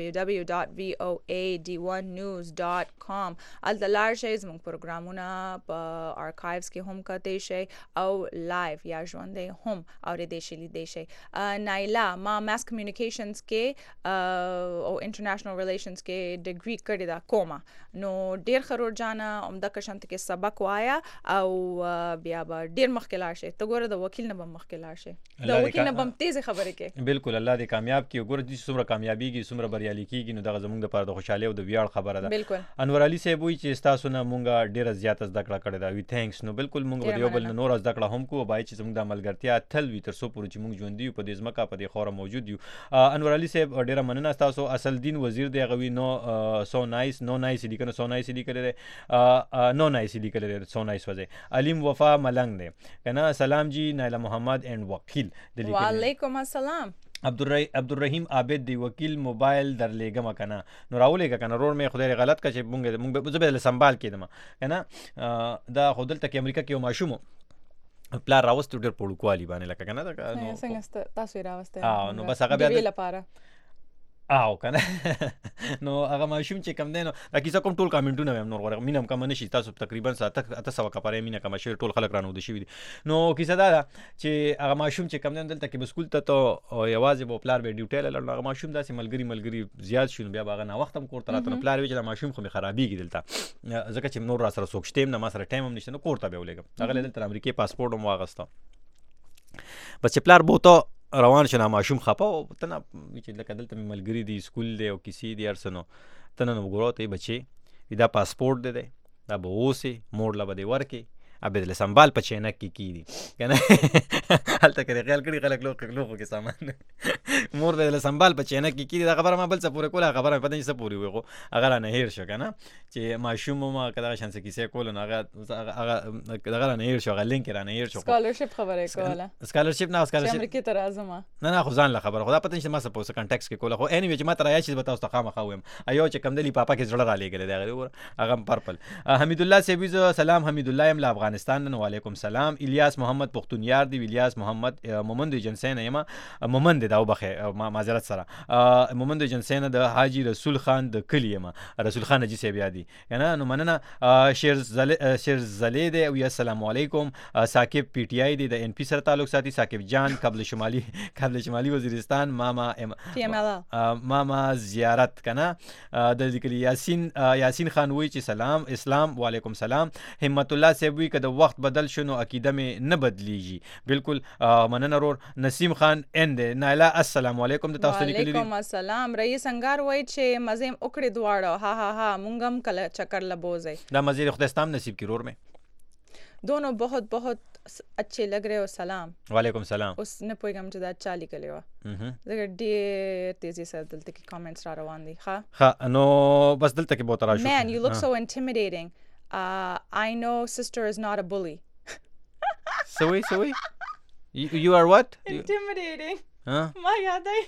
www.voad1news.com. الته لاړ شئ زموږ پروګرامونه په آرکایوز کې هم کتئ شئ او لایو یا ژوندۍ هم اورېدی شئ لیدی شئ. نایلا ما ماس کمیونیکیشنز کې او انټرنیشنل ریلیشنز کې ډیګري کړې ده کومه نو ډیر خرور جانا عمده کشنت کې سبق وایا او بیا به ډیر مخکې لاړ شي. ته ګوره د وکیل نه به مخکې لاړ شي د وکیل نه به تیز خبرې کې. بالکل الله دې کامیاب کړي. ګوره چې څومره کامیابیږي څومره بریالي کیږي نو دغه زموږ لپاره د خوشحالۍ او د ویاړ خبره ده. بالکل انور علي صاحب وایي چې تاسو نه مونږه ډیره زیاته زده کړه کړې ده. وی تھینکس. نو بالکل مونږ به یو بل نه نور زده کړه هم کوو بای چې زموږ د عملګرتیا تل وي تر څو پورې چې مونږ ژوند یو په دې ځمکه په دې خوره موجود یو. انور علي صاحب ډیره مننه تاسو. اصل دین وزیر دی غوي نو سو نایس لیکنه سو نایس لیکل دی نو نایس لیکل دی سو نایس وځي. علیم وفا ملنګ دی کنه. سلام جی نایلا محمد اینڈ وکیل دی لیکل. وعلیکم السلام. عبدالرحیم عابد دی وکیل موبایل در لګم کنه نو راولېګه کنه رور مې خدای غلط کچې مونږ زبې سنبال کېدم کنه دا خودل تک امریکا کې یو ماشوم پلار راوست ډېر پړوکوالی باندې لکه کنه نو څنګه تاسو راوسته نو بس هغه بیا لپاره او کنه نو هغه ماشوم چې کم دی نو دا کیسه کوم ټول کامنټونه هم نور غوړم مینم کم نشي تاسو تقریبا ساعت 800 کپاره مینه کم شي ټول خلک رانو د شي نو کیسه دا چې هغه ماشوم چې کم دی دلته کې بسکول ته یوازې په پلار به ډیوټي لاله هغه ماشوم داسې ملګری زیات شونه بیا هغه نه وخت هم کوړه راته نو پلار وی چې ماشوم خو می خرابېږي دلته ځکه چې نور را سره سوکشتم نه ما سره ټایم هم نشته نو کوړه به ولګم هغه دلته امریکای پاسپورت هم واغسته بس چې پلار بوته روان شنه ماشوم خپه او تنه چې لکه دلته ملګری دی سکول دی او کسی دی ارسنو تنه نو ګورو ته بچي دا پاسپورت دی دا به اوسه مور لا بده ورکی ابد له سنبال پچینک کی دی کنه حالت کړي خیال کړي خلک لوخ کې سامان مور له سنبال پچینک کی دا خبره ما بل څه پوره کوله خبره پته نه څه پوری وي اگر نه هیر شو کنه چې ماشوم ما کله شانس کیسه کول نو هغه دغه نه هیر شو هغه لینک را نه هیر شو سکالرشپ خبره کوله سکالرشپ نه امریکا ته راځم نه خو ځان له خبره خدا پته نشته ما څه پوسه کانټیکټ کې کوله خو اني چې ما تر یا چې به تاسو ته خامخا وایم ایو چې کم دلی پاپا کې زړه را لګل دی هغه پرپل. حمید الله سیبی سلام حمید الله ام افغانستان وعلیکم سلام. الیاس محمد پختونیار دی الیاس محمد مومند جنسین یما مومند دا وبخه معذرت سره مومند جنسین د حاجی رسول خان د کلی یما رسول خان جی سی بیا دی کنه نو مننه. شیر زلی دی او السلام علیکم. ثاقب پی ټی آی دی د ان پی سره تعلق ساتي. ثاقب جان قبل شمالی وزیرستان ماما زیارت کنه د ذکر یاسین خان وی چې سلام اسلام وعلیکم سلام. همت الله سیبوی که د وخت بدل شنو عقیده می نه بدلیږي. بالکل مننه رور. نسیم خان اند نایلا السلام علیکم د تاسو لیکلی. وعلیکم السلام. رئیس انګار وای چې مزیم وکړې دواړه ها مونږم کله چکر لبوزي دا مزید خداستام نصیب کی رور میں दोनों बहुत बहुत अच्छे लग रहे हो. सलाम. वालेकुम सलाम. उसने पोइगम چې دا چالي کړي وا زګر ډېر تیزی سره دلته کې کمنټس را روان دي. ها نو بس دلته کې بہت راځي. Man you look so intimidating. I know sister is not a bully. Sorry you are what? Intimidating. ما یاد ہے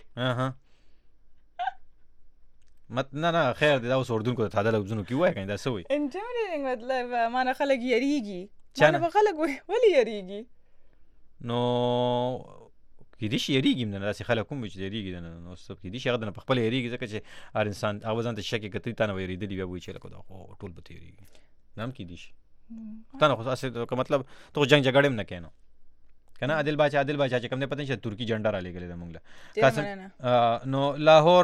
مت نه خیر دا اوس اردن کو ته دا لفظونه کی وای کنه دا سوی intimidating مطلب مانه خلک یریږي مانه خلک ولی یریږي نو کې دي شي یریږي نه داسې خلک کوم چې یریږي نه نو سب کې دي شي غدنه په خپل یریږي ځکه چې هر انسان هغه ځان ته شک کوي ته نه ویریدلی بیا وای چې لکه دا ټول به یریږي نام کې دي شي ته نه خو اساس مطلب ته جنگ جګړه نه کینو کنه عادل باچا چې کوم نه پته نشه ترکی جنډا را لګل د مونږه نو لاهور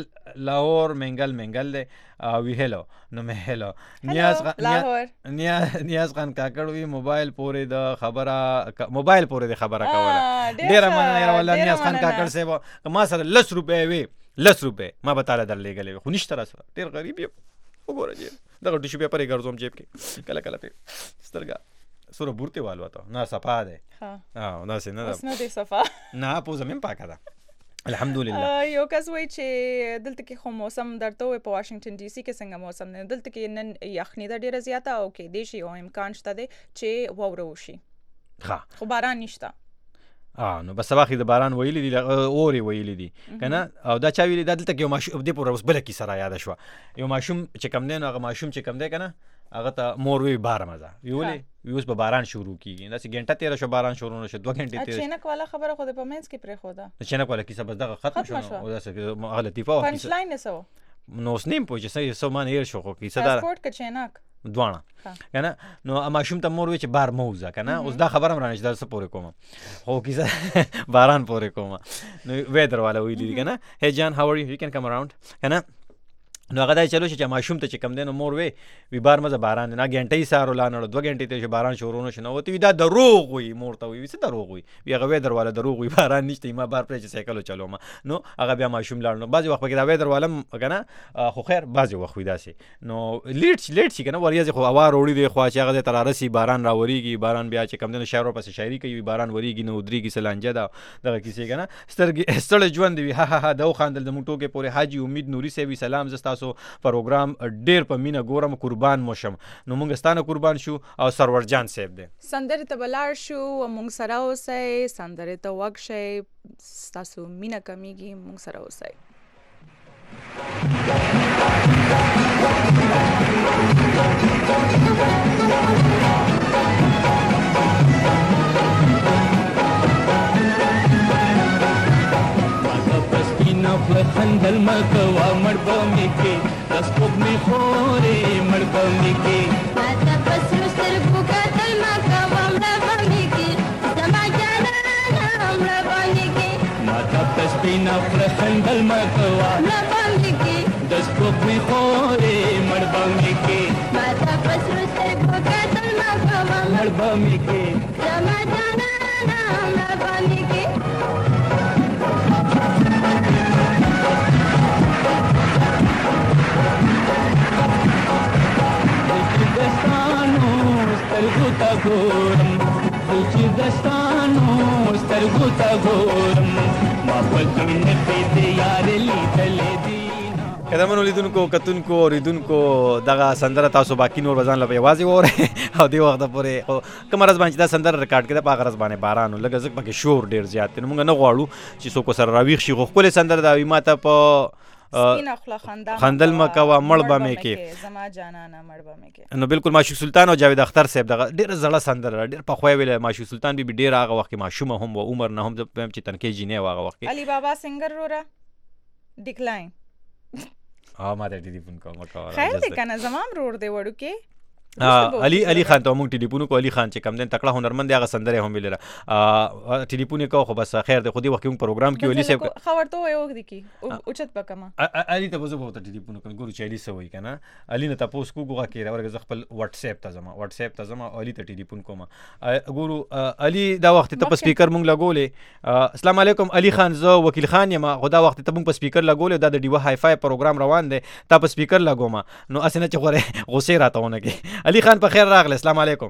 منګل دی وی هلو نو مه هلو نیاز خان کاکړ وی موبایل پورې د خبره کوله ډیر مننه والله نیاز خان کاکړ سه ما سره 10 روپے ما به تعالی در لګلې خو نشته را سره ډیر غریب یم وګوره جی دغه ټیشو پیپر یې ګرځوم جیب کې کله په سترګا سره بورته والو ته نه صفا ده نه سينه ده نه دي صفا نه پوزه مې پاکه ده الحمدلله. یو کس وای چې دلته کې خو موسم درته وي په واشنگټن ډي سي کې څنګه موسم نه دلته کې نن یخنی ده ډیره زیاته او کې دیشي او امکان شته دی چې ووره وشي خو باران نشته. نو بس سبا خې د باران ویلې دي اوري ویلې دي کنه او دا چا ویلې دلته کې یو ماشوم د پور اوس بل کې سره یاد شو یو ماشوم چې کم دی نو هغه ماشوم چې کم دی کنه هغه ته مور وی بار مزه ویولې اوس به باران شروع کیږي داسې ګنټه تیره شو باران شروع نشو 2 غنټې تیره چینک والا خبره خو د پمنس کې پرې خو ده چینک والا کیسه بس دغه ختم شو او داسې هغه لطیفه او پنچ لاین نسو نو سنیم پوه چې سو مان هیر شو خو کیسه دار پاسپورت کې چینک دوانه کنه نو ماشوم ته مور وی چې بار موزه کنه اوس دا خبره مرانه چې دا څه پورې کوم خو کیسه باران پورې کوم نو ویدر والا ویلی کنه hey John how are you can come around کنه نو هغه دا چلو چې ماشوم ته چې کم دی نو مور وی بار مزه باران نه غنټې سارو لانه 2 غنټې ته چې باران شروع نشو نو ته دا دروغ وي مور ته وی څه دروغ وي هغه ویدر والا دروغ وي باران نشته ما بار پرې چې سایکل چلو ما نو هغه بیا ماشوم لاړ نو بعضی وخت کې دا ویدر والا کنه خو خیر بعضی وخت وي داسې نو لیټ شي کنه وریځ خو هوا وروړي دی خو چې هغه تر راسي باران راوريږي باران بیا چې کم دی شهر پس شاعري کوي باران وریږي نو دريږي سلانجه دا دغه کیسه کنه ستړي ژوند وي ها دا خاندل د موټو کې پورې حاجی امید نوري سي سلام زستاسو پروګرام ډیر په مینا ګورم قربان موشم نو مونږ ستانه قربان شو او سرور جان صاحب دی سندره ته بلار شو مونږ سره اوسئ سندره ته وګ شي تاسو مینا کمیږي مونږ سره اوسئ خندل مکوا مړبو میکي د سپوږ می خورې مړبو میکي ماته پسرو سترګو کتل مکوا مړبو میکي زما جانا مړبو میکي ماته پسپینا خندل مکوا مړبو میکي د سپوږ می خورې مړبو میکي ماته پسرو سترګو کتل مکوا مړبو میکي زما جانا مړبو میکي ګورم چې دستانو سترګو ته ګورم ما په دنیا کې د یار لیدلې دي قدمونو لیدونکو کتونکو اوریدونکو دغه سندره تاسو باقی نور وزن لپاره یوازې وره او دی وخت پورې کوم راز باندې دا سندره ریکارډ کړه په غرض باندې باران لګه زک پکې شور ډیر زیات دی موږ نه غواړو چې څوک سره راويخ شي خو خپل سندره دا ماته په سپینا خلا خندل مکوا مړبه مې کې زما جانانا مړبه مې کې نو بالکل ماشوق سلطان او جاوید اختر صاحب دغه ډیر زړه سندره ډیر په خوې ویل ماشوق سلطان به ډیر هغه وخت ماشوم هم و عمر نه هم چې تنکي جینې واغه وخت علي بابا سنگر رورا ډیکلاین ما ته ټلیفون کوم خیر دې کنه زمام رور دی وړو کې علي خان ته مونږ ټلیفون کو علي خان چې کم دین تکړه هنرمند دی هغه سندره هم ویل ټلیفون کو خو بس خیر دی خو دی وخت کوم پروګرام کې علي صاحب خبر ته یو دی کی اوچت پکما علي ته وځو ته ټلیفون کوم ګورو چې علي سوي کنه علي نه تاسو کو غوږه کې راورګه خپل واتس اپ ته زما علي ته ټلیفون کوم ګورو علي دا وخت ته په سپیکر مونږ لګولې السلام علیکم علي خان زه وکیل خان یم خدا وخت ته مونږ په سپیکر لګولې دا د ډیو هاي فای پروګرام روان دی تا په سپیکر لګوم نو اسنه چې غوړې غوسه راتهونه کې علي خان په خیر راغله السلام علیکم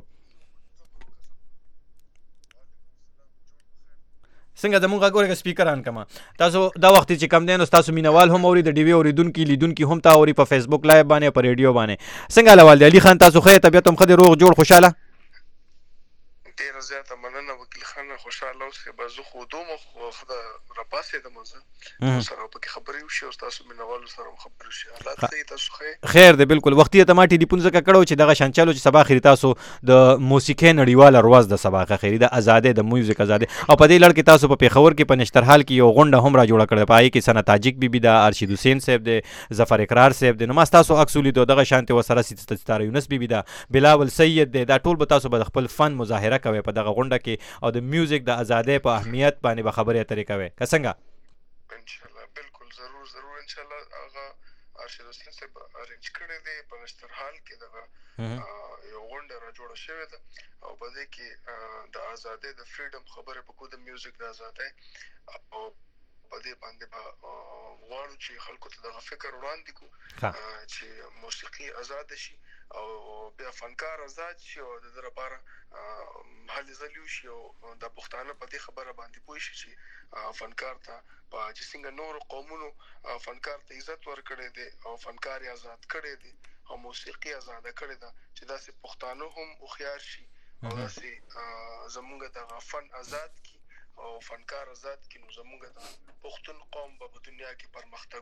څنګه زموږ غوړې سپیکر ان کما تاسو دا وخت چې کم دین تاسو مینوال هم اوري د ډیوی اوریدونکو هم تا اوري په فیسبوک لایو باندې په ریډیو باندې څنګه لوال دی علي خان تاسو خیر طبيعت هم خدي روغ جوړ خوشاله ډیر زیاته مننه وکیل خان خوشاله اوسه به زه خو دوم خو راپاسې د مزه سره په خبرې وشي او تاسو مینوالو سره خبرې وشي حالات صحیح تاسو خیر دی بالکل وختي ته ماټي دی پونځه کړو چې دغه شانچالو چې سبا خري تاسو د موسیقي نړیواله رواز د سبا خري د آزادې د میوزیک آزادې او په دې لړ کې تاسو په پیښور کې په نشترحال کې یو غونډه هم را جوړه کړې پای کې سنا تاجک بیبي د ارشید حسین صاحب د ظفر اقرار صاحب د نو تاسو اکسولي دغه شانته وسره ستاره یونس بیبي د بلاول سید د ټول به تاسو به خپل فن مظاهره کوي په دغه غونډه کې او د میوزیک د آزادۍ په اهمیت باندې به خبرې اترې کوي که څنګه ان شاء الله بالکل ضرور ان شاء الله هغه ارشد حسین صاحب ارنج کړی دی په نشترحال کې دغه یو غونډه را جوړه شوې ده او په دې کې د آزادۍ د فریډم خبره په کو د میوزیک د آزادۍ او په دې باندې غواړو چې خلکو ته دغه فکر وړاندې کو چې موسیقي آزاد شي او بیا فنکار آزاد شي او د لپاره حل زلیو شي او د پښتانه په دې خبره باندې پوه شي چې فنکار ته په چې څنګه نور قومونو فنکار ته عزت ورکړي دي او فنکار آزاد کړي دي او موسیقي آزاد کړي ده چې داسې پښتانه هم خوشیار شي او داسې زمونږ د فن آزاد کی او فنکار آزاد کی نو زمونږ د پښتون قوم په دنیا کې پرمختګ وکړي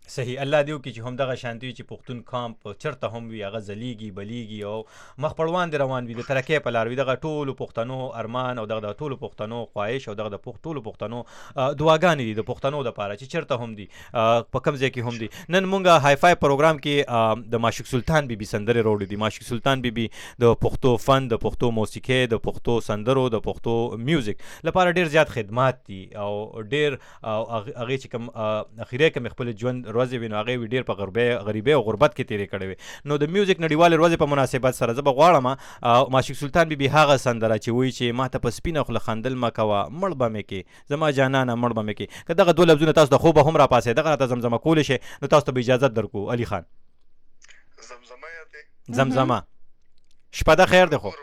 صحیح الله دې وکړي چې همدغه شانتي وي چې پښتون کامپ چېرته هم وي هغه ځلیږي بلیږي او مخ پړوان دې روان وي د ترقۍ په لار وي دغه ټولو پښتنو ارمان او دغه ټولو پښتنو خواهش او دغه ټولو پښتنو دعاګانې دي د پښتنو دپاره چې چېرته هم دي په کوم ځای کې هم دي. نن مونږ های فای پروګرام کې د معشوق سلطان بیبي سندرې راوړې دي. معشوق سلطان بیبي د پښتو فن د پښتو موسیقۍ د پښتو سندرو د پښتو میوزیک لپاره ډېر زیات خدمات دي او ډېر هغې چې کوم اخیری کوم خپل ژوند ورځې وي نو هغې وي ډېر په غریبۍ او غربت کې تېرې کړې وي. نو د میوزیک نړیوالې ورځې په مناسبت سره زه به غواړم معشوق سلطان بیبي هغه سندره چې وایي چې ما ته په سپینه خوله خندل مه کوه مړ به مې کې زما جانانه مړ به مې کې که دغه دوه لفظونه تاسو د خوبه هم راپاڅئ دغه راته زمزمه کولی شئ نو تاسو ته به اجازت درکو. علي خان زمزمه یادې زمزمه شپه ده خیر دی خو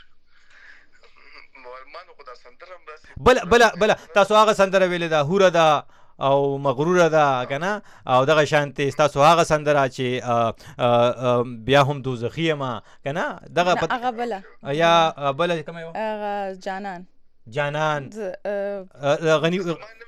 بله تاسو هغه سندره ویلې ده هوره ده او مغروره ده که نه او دغه شانتې ستاسو هغه سندره چې بیا هم دوزخي یم که نه دغه هغه بله یا بله کومه یوه هغه جانان غني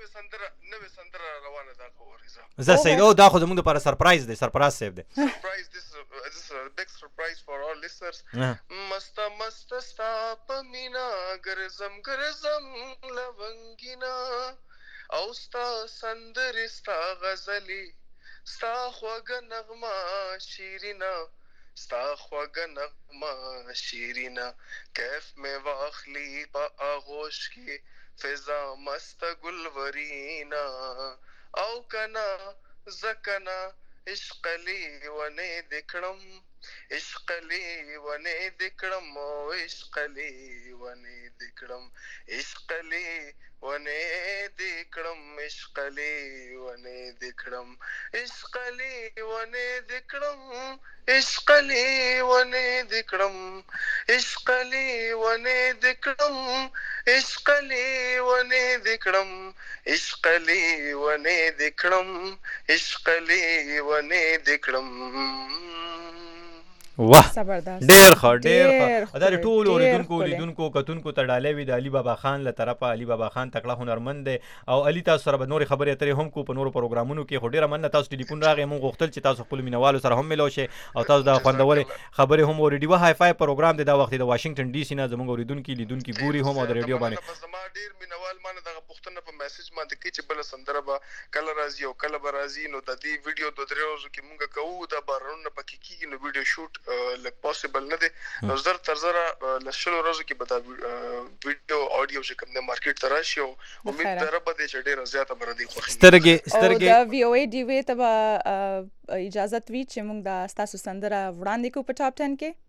زه صحیح او دا خو زموږ دپاره سرپرایز دی سرپراز صاحب دی This is a big surprise for all listeners. Masta masta sta pamina garzam garzam lavangina austa sandarista ghazali sta khwaga nagma shirina sta khwaga nagma shirina kaif mein wakhli pa aghosh ki fiza mast gulwarina au kana zakana عشق لی ونه دکړم عشق لی ونه دکړم عشق لی ونه دکړم عشق لی ونه دکړم عشق لی ونه دکړم عشق لی ونه دکړم عشق لی ونه دکړم عشق لی ونه دکړم عشق لی ونه دکړم عشق لی ونه دکړم عشق لی ونه دکړم. واه زبردست ډېر ښه دا د ټولو اورېدونکو لیدونکو کتونکو ته ډالۍ وي د علي بابا خان له طرفه. علي بابا خان تکړه هنرمند دی او علي تاسو سره به نورې خبرې اترې هم کو په نورو پروګرامونو کې خو ډېره مننه تاسو ټلیفون راغی موږ غوښتل چې تاسو خپلو مینوالو سره هم میلاو شئ او تاسو د خوندورې خبرې هم اورېدي. وه های فای پروګرام دی دا وخت د واشنګټن ډي سي نه زموږ اورېدونکي لیدونکي ګوري هم او د ریډیو باندې زما ډېر مینوال ما نه دغه پوښتنه په میسج باندې کوي چې بله سندره به کله راځي او کله به راځي نو د دې ویډیو 2-3 ورځو کې مونږ کوو دا بارانونه پکې کېږي نو ویډیو شوټ لږ پاسبل نه دی نو زر تر زره له شلو ورځو کې به دا ویډیو اډیو چې کوم دی مارکیټ ته راشي او امید ده رب دی چې ډېره زیاته به ردی خوښي سترګې او د وی او ای ډي وی ته به اجازت وي چې موږ د ستاسو سندره وړاندې کوو په ټاپ 10 کې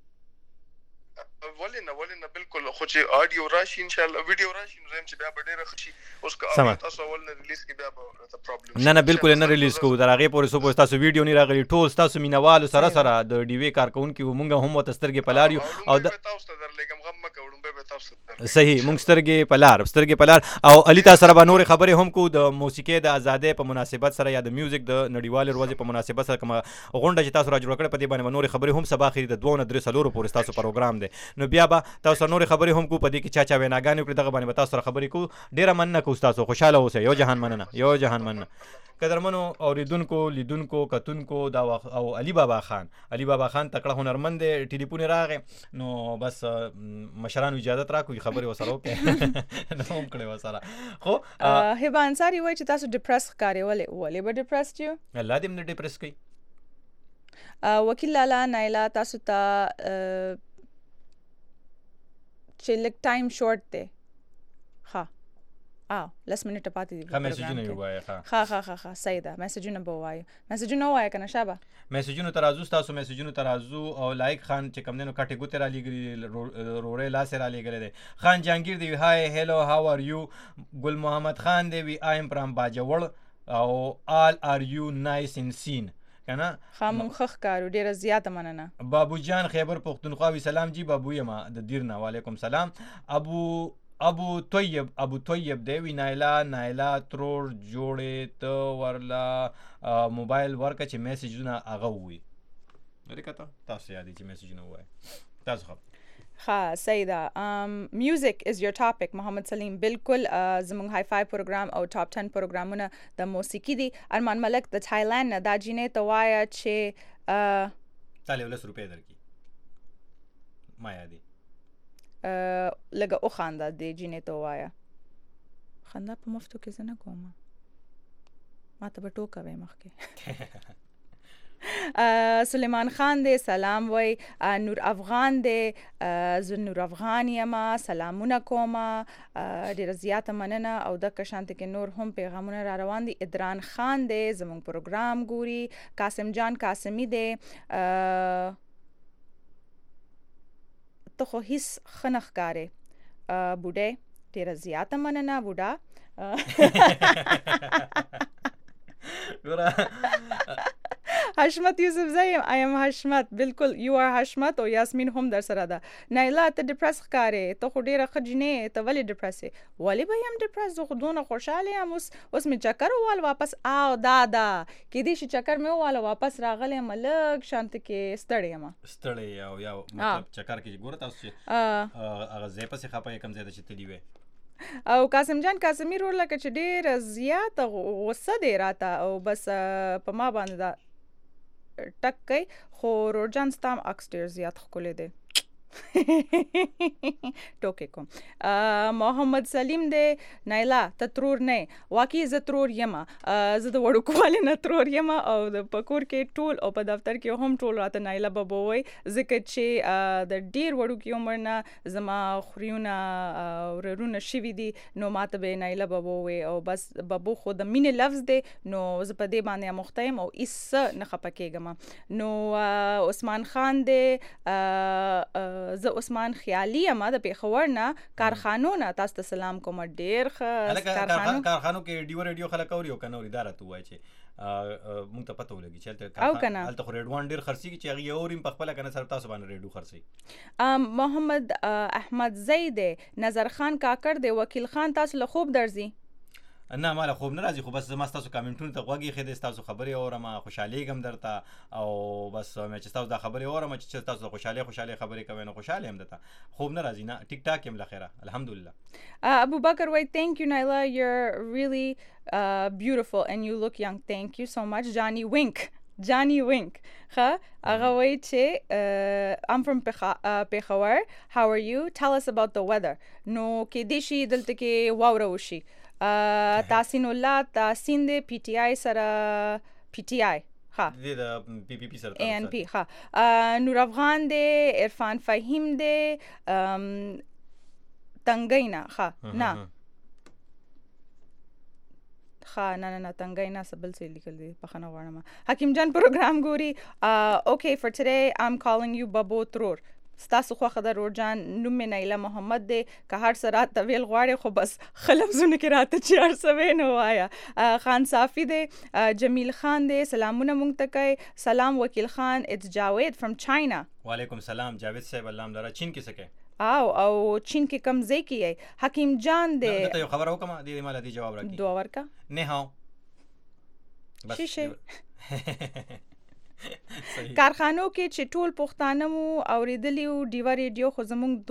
ولې نه بالکل خو چې اډیو راشي ان شاء الله ویډیو راشي نو زم چې بیا به ډېره ښه شي اوس که تاسو اول نه ریلیز کې بیا به پرابلم نه بالکل نه ریلیز کوو تر هغې پورې څو پورې ستاسو ویډیو نه راغلي ټول ستاسو مینوالو سره د ډي وی کارکوونکي مونږ هم ورته سترګې په لار یو او تاسو ته درلېږم غم مه کوه وړومبی به تاسو ته صحیح مونږ سترګې په لار او علي تاسو سره به نورې خبرې هم کوو د موسیقۍ د ازادۍ په مناسبت سره یا د میوزیک د نړیوالې ورځې په مناسبت سره کومه غونډه چې تاسو را جوړه کړې په دې باندې به نورې خبرې هم سبا اخري د 2-3 پورې ستاسو پروګرام دی نو بیا به تاسو سره نورې خبرې هم کوو په دې کې چا ویناګانې وکړي دغه باندې به تاسو سره خبرې کوو. ډېره مننه کوو ستاسو خوشحاله اوسئ یو جهان مننه قدرمنو اوریدونکو لیدونکو کتونکو دا او علي بابا خان تکړه هنرمند دی ټلیفون راغی نو بس مشرانو اجازت راکوي خبرې ورسره وکړئ نو هم کړې ورسره خو هبه انصاري وایي چې تاسو ډپرس ښکارئ ولې به ډپرسډ یو الله دې هم نه ډپرس کوي. وکیل لالا نایلا تاسو ته چې لږ ټایم شورټ دی لس منټه پاتې دي میسجونه یې ووایه ښه صحیح ده میسجونه به ووایو میسجونه ووایه که نه شابه میسجونو ته راځو ستاسو میسجونو ته راځو او لایک خان چې کوم دی نو کټې ګوتې رالیږلي روړی لاس یې رالیږلی دی. خان جهانګیر دی وی های هیلو هاو آر یو. ګل محمد خان دی وی آی ایم فرام باجوړ او آل آر یو نایس ان سین کنه خامون خخ کارو ډیره زیاته مننه. بابو جان خیبر پختونخوا وی سلام جی بابو یما د دیرنا وعلیکم سلام. ابو طیب دی وی نایلا ترور جوړې ته ورلا موبایل ورکه چې میسجونه هغه ووایي لرې که تاسو یادې چې میسجونه ووایي تاسو ها صحیح ده. میوزک از یور ټاپک محمد سلیم. بالکل زموږ های فای پروګرام او ټاپ 10 پروګرامونه د موسیقي دي. ارمان ملک د تایلند نه دا جینې ته وایه چې تاله 10 روپۍ درکې ما یادې لږه وخانده د جینې ته وایه. خندا په مفتو کې زه نه کوم، ما ته به ټوکوي مخکې. سلیمان خان دی سلام وای. نور افغان دی زه نور افغان یم سلامونه کوم. ډیره زیاته مننه. او د کشانت کې نور هم پیغامونه را روان دي. ادران خان دی زموږ پروګرام ګوري. قاسم جان قاسمی دی ته خو هیڅ ښه نه ښکارې بوډۍ. ډیره زیاته مننه بوډا. حشمت یوسف زیم I am حشمت. بالکل you are حشمت. او یاسمین هم در سره ده. نایلا ته ډیپرس ښکارې، ته خو ډیره ښه جینې، ته ولې ډیپرس یې؟ ولې به یم ډیپرس؟ زه خو دونه خوشحاله یم. اوس مې چکر ووال واپس. او دا کېدای شي چکر مې وواله واپس راغلی یم لږ شانته کې ستړی یم. ستړی او یا مطلب چکر کې ګوره تاسو چې هغه ځای پسې خپه یې کوم ځای ته چې تللی وې. او قاسم جان قاسمی رول لکه چې ډیره زیاته غصه دی راته او بس په ما باندې دا ټک کوي. خو روجان ستا هم عکس ډېر زیات ښکلی دی. ټوکې کوم. محمد سلیم دی نایلا ته ترور نه واقعي زه ترور یم. زه د وړوکوالي نه ترور یم او د په کور کې ټول او په دفتر کې هم ټول راته نایلا ببو وایي ځکه چې د ډېر وړوکي عمر نه زما خوريونه ورونه شوي دي نو ماته به نایلا ببو وایي او بس ببو خو د مینې لفظ دی نو زه په دې باندې اموخته یم او هیڅ نه خفه کېږم. نو عثمان خان دی زه عثمان خیالي یم د پېښور نه کارخانو نه تاسو ته سلام کوم. ډېر ښه کارخانو کې ډیو خلک اوري او که نه اوري دا راته ووایي چې مونږ ته پته ولګي چې هلته خو ریډوان ډېر خرڅېږي چې هغې یې اوریم په خپله که نه سره تاسو باندې ریډو خرڅوي. محمد احمد زی دی. نظر خان کاکړ دی. وکیل خان تاسو له خوب درځي؟ نه ماله خوب نه راځي خو بس زما ستاسو کامنټونو ته غوږ ایښی دی ستاسو خبرې اورم خوشحالېږم درته او بس چې ستاسو دا خبرې اورم چې تاسو د خوشحالۍ خبرې کوئ نو خوشحاله یم درته. خوب نه راځي نه ټیک ټاک یم له خیره الحمدلله. ابو بکر وای thank you Naila you're really beautiful and you look young. thank you so much. Johnny Wink هغه وای چې I'm from Peshawar. how are you? tell us about the weather. نو کې دې شي دلته کې واوره وشي. تحسین الله تحسین دی پی ټی آی سره پی ټی آی د پی پی پی سره ان پی نور افغان دی. عرفان فهیم دی تنگی نه نه تنگی نه سبل سے لیکل دی پخنه غواړم. حکیم جان پروګرام ګوري. okay for today I'm calling you بابو ترور. ستاسو خوښه ده روجان. نوم مې نایله محمد دی. که هر څه راته ویل غواړې خو بس ښه لفظونه کې راته چې هر څه وی نو وایه. خان صافي دی. جمیل خان دی سلامونه مونږ ته کوي. سلام وکیل خان. it's جاوید from China. وعلیکم سلام جاوید صاحب الله لره. چین کې څه کوي؟ او چین کې کم ځای کې یې. حکیم جان دی. ته یو خبره وکړه دې مالا دې جواب راکړي. دعا ورکا نه هاو شیشه کارخانو کې چې ټول پښتانه مو اوریدلی او ډیوا ریډیو خو زمونږ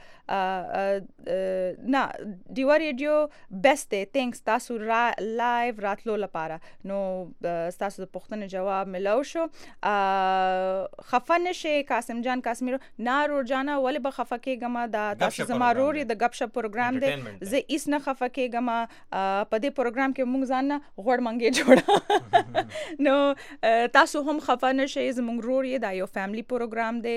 دواړه نه ډیوا ریډیو بیسټ دی. تھینکس تاسو لایو راتلو لپاره. نو تاسو د پښتنو جواب ملو شو. خفه نشئ قاسم جان قاسمی نه روجانا ولې به خفه کېږم دا تاسو زما روري د غپ شپ پروګرام دی زه هیڅ نه خفه کېږم. په دې پروګرام کې موږ ځان نه غوړ منګې جوړه نو تاسو هم خفه نشئ زموږ رور یې دا یو فیملی پروګرام دی.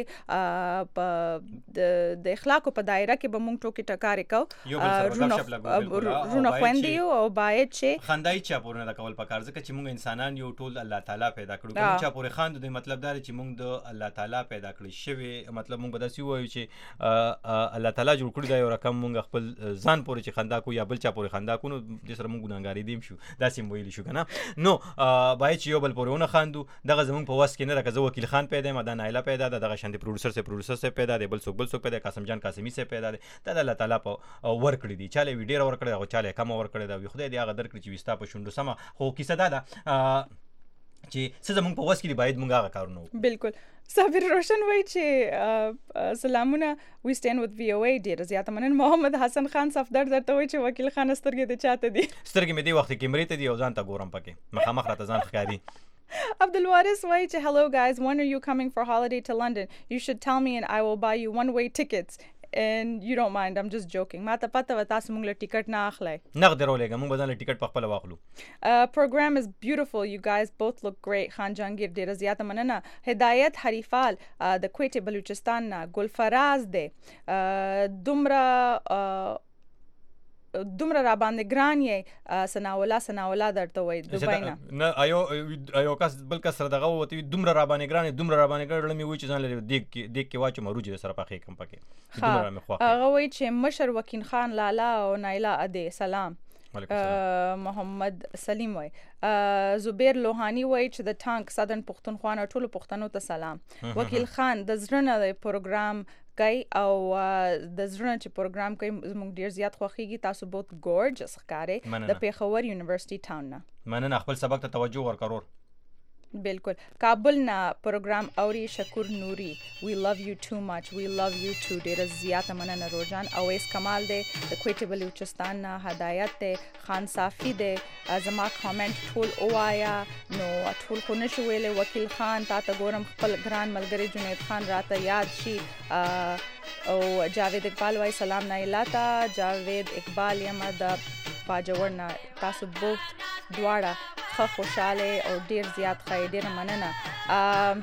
د اخلاقو په دایره کې به موږ ټوکې ټکارې کوو رونه خویندې یو او باید چې خندایي چاپورونه د کول پکار ځکه چې موږ انسانان یو ټول الله تعالی پیدا کړو. کوم چاپورې خاندو د مطلب دا چې موږ د الله تعالی پیدا کړی شوی مطلب موږ به داسې وایو چې الله تعالی جوړ کړی دا یو رقم موږ خپل ځان پورې چې خندا کوو یا بل چا پورې خندا کوو نو دې سره موږ ګناهګاري دیم شو داسې مو ویلی شو که نه. نو باید چې یو بل پورې ونه خاندو دغه زموږ په وس کې نه ده. که زه وکیل خان پیدا یم دا نایله پیدا ده دغه شانتې پروډوسر صاحب پیدا دی بل څوک پیدا قاسم جان قاسمی صاحب پیدا دی. دا د الله تعالی په ورکړي دي. چاله وی ډېره ورکړې ده خو چاله یې کمه ورکړې ده. وي خدای دې هغه درکړي چې وي ستا په شونډو سمه. خو کیسه دا ده چې څه زموږ په وس کې باید موږ هغه کارونه وکړو. بالکل. صابر روشن وایي چې سلامونه وی سټینډ وذ VOA ډېر زیاته مننه. محمد حسن خان صفدر درته وایي چې وکیل خان سترګې د چاته دي؟ سترګې مې دې وخت کیمرې ته دي او ځان ته ګورم پکې مخامخ راته ځان ښکاري. Abdulwaris وایي چې hello guys, when are you coming for holiday to London? You should tell me and I will buy you one-way tickets and you don't mind. I'm just joking. ما ته پته و تاسو موږ له ټیکټ نه اخلئ. نغد راولېږه موږ به ځان له ټیکټ په خپله واخلو. Program is beautiful. You guys both look great. خان جهانگیر ډېره زیاته مننه. هدایت حریفال د کویټې بلوچستان نه ګلفراز دی دومره را باندې ګران یې ثناءالله درته وایي دوبۍ نه یو کس بل کس سره دغه ووتې وي دومره را باندې ګران زړه مې وایي چې ځان له دیګ کې واچوم او روجې سره پخې کړم پکې دومره مې خوښ هغه وایي چې مشر وکیل خان لالا او نایلا ادې سلام. محمد سلیم وای زبیر لوهانی وای چې د ټانک صدن پښتونخوا نه ټولو پښتنو ته سلام. وکیل خان د زړه نه پروګرام کوي او د زړه نه چې پروګرام کوي زموږ ډیر زیات خوښیږي. تاسو بہت ګورجس ښکارئ د پیښور یونیورسيټي ټاون نه. مننه خپل سبق ته توجه ورکړور. بالکل. کابل نه پروګرام اوري شکور نوري we love you too much we love you too ډیره زیاته مننه. روجان اویس کمال دی د کویټې بلوچستان نه. هدایت دی خان صافي دی زما کامنټ ټول اوایا نو ټول خو نشو ویلی. وکیل خان تا ته ګورم خپل ګران ملګری جنید خان راته یاد شي او جاوید اقبال وای سلام نایلا ته. جاوید اقبال یم د باجوړ نه. تاسو بوت دواړه ښه خوشاله او ډیر زیات ښه ډیره مننه.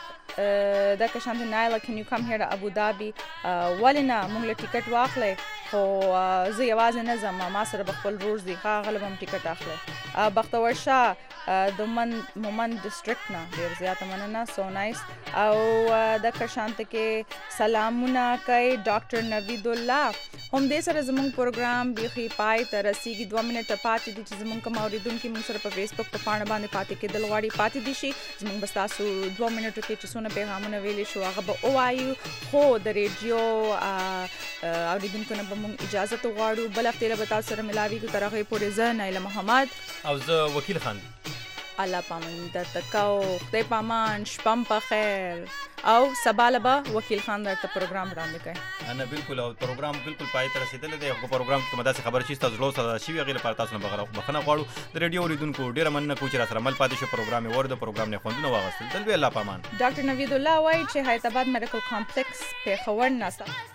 دا کشانت نایلا can you come here to Abu Dhabi؟ ولې نه موږ له ټیکټ واخلئ خو زه یوازې نه ځم ما سره به خپل ورور ځي هغه له به هم ټیکټ اخلئ. بختور شاه د مومند ډسټرکټ نه ډېر زیاته مننه. سو نایس. او د کشانت کې سلامونه کوي ډاکټر نوید الله. هم دې سره زموږ پروګرام بیخي پای ته رسیږي. 2 منټه پاتې دي چې زموږ کوم اورېدونکي موږ سره په فیسبوک په پاڼه باندې پاتې کېدل غواړي پاتې دي شي. زموږ به ستاسو 2 منټو کې چې څونه پیغامونه ویلی شو هغه به ووایو خو د ریډیو اورېدونکو نه به موږ اجازه ته غواړو. بل هفتې به تاسو سره ملاویږو. تر هغې پورې زه نایله محمد او زه وکیل خان. الله پامان درته کو. خدای پامان شپم په خیر. او سبا له به وکیل خان درته پروګرام وړاندې کوي. انا بالکل او پروګرام بالکل پای ته رسیدلی دی. خو پروګرام کې مداسې خبره چې تاسو زړه سره شي هغې لپاره تاسو نه بخښنه غواړو. د ریډیو اورېدونکو ډېره مننه کوو چې را سره مل پاتې شو. پروګرام یې ور د پروګرام نه خوندونه واغستل. دلوي الله پامان. ډاکټر نوید الله وایي چې حیات آباد میډیکل کمپلیکس پیښور نه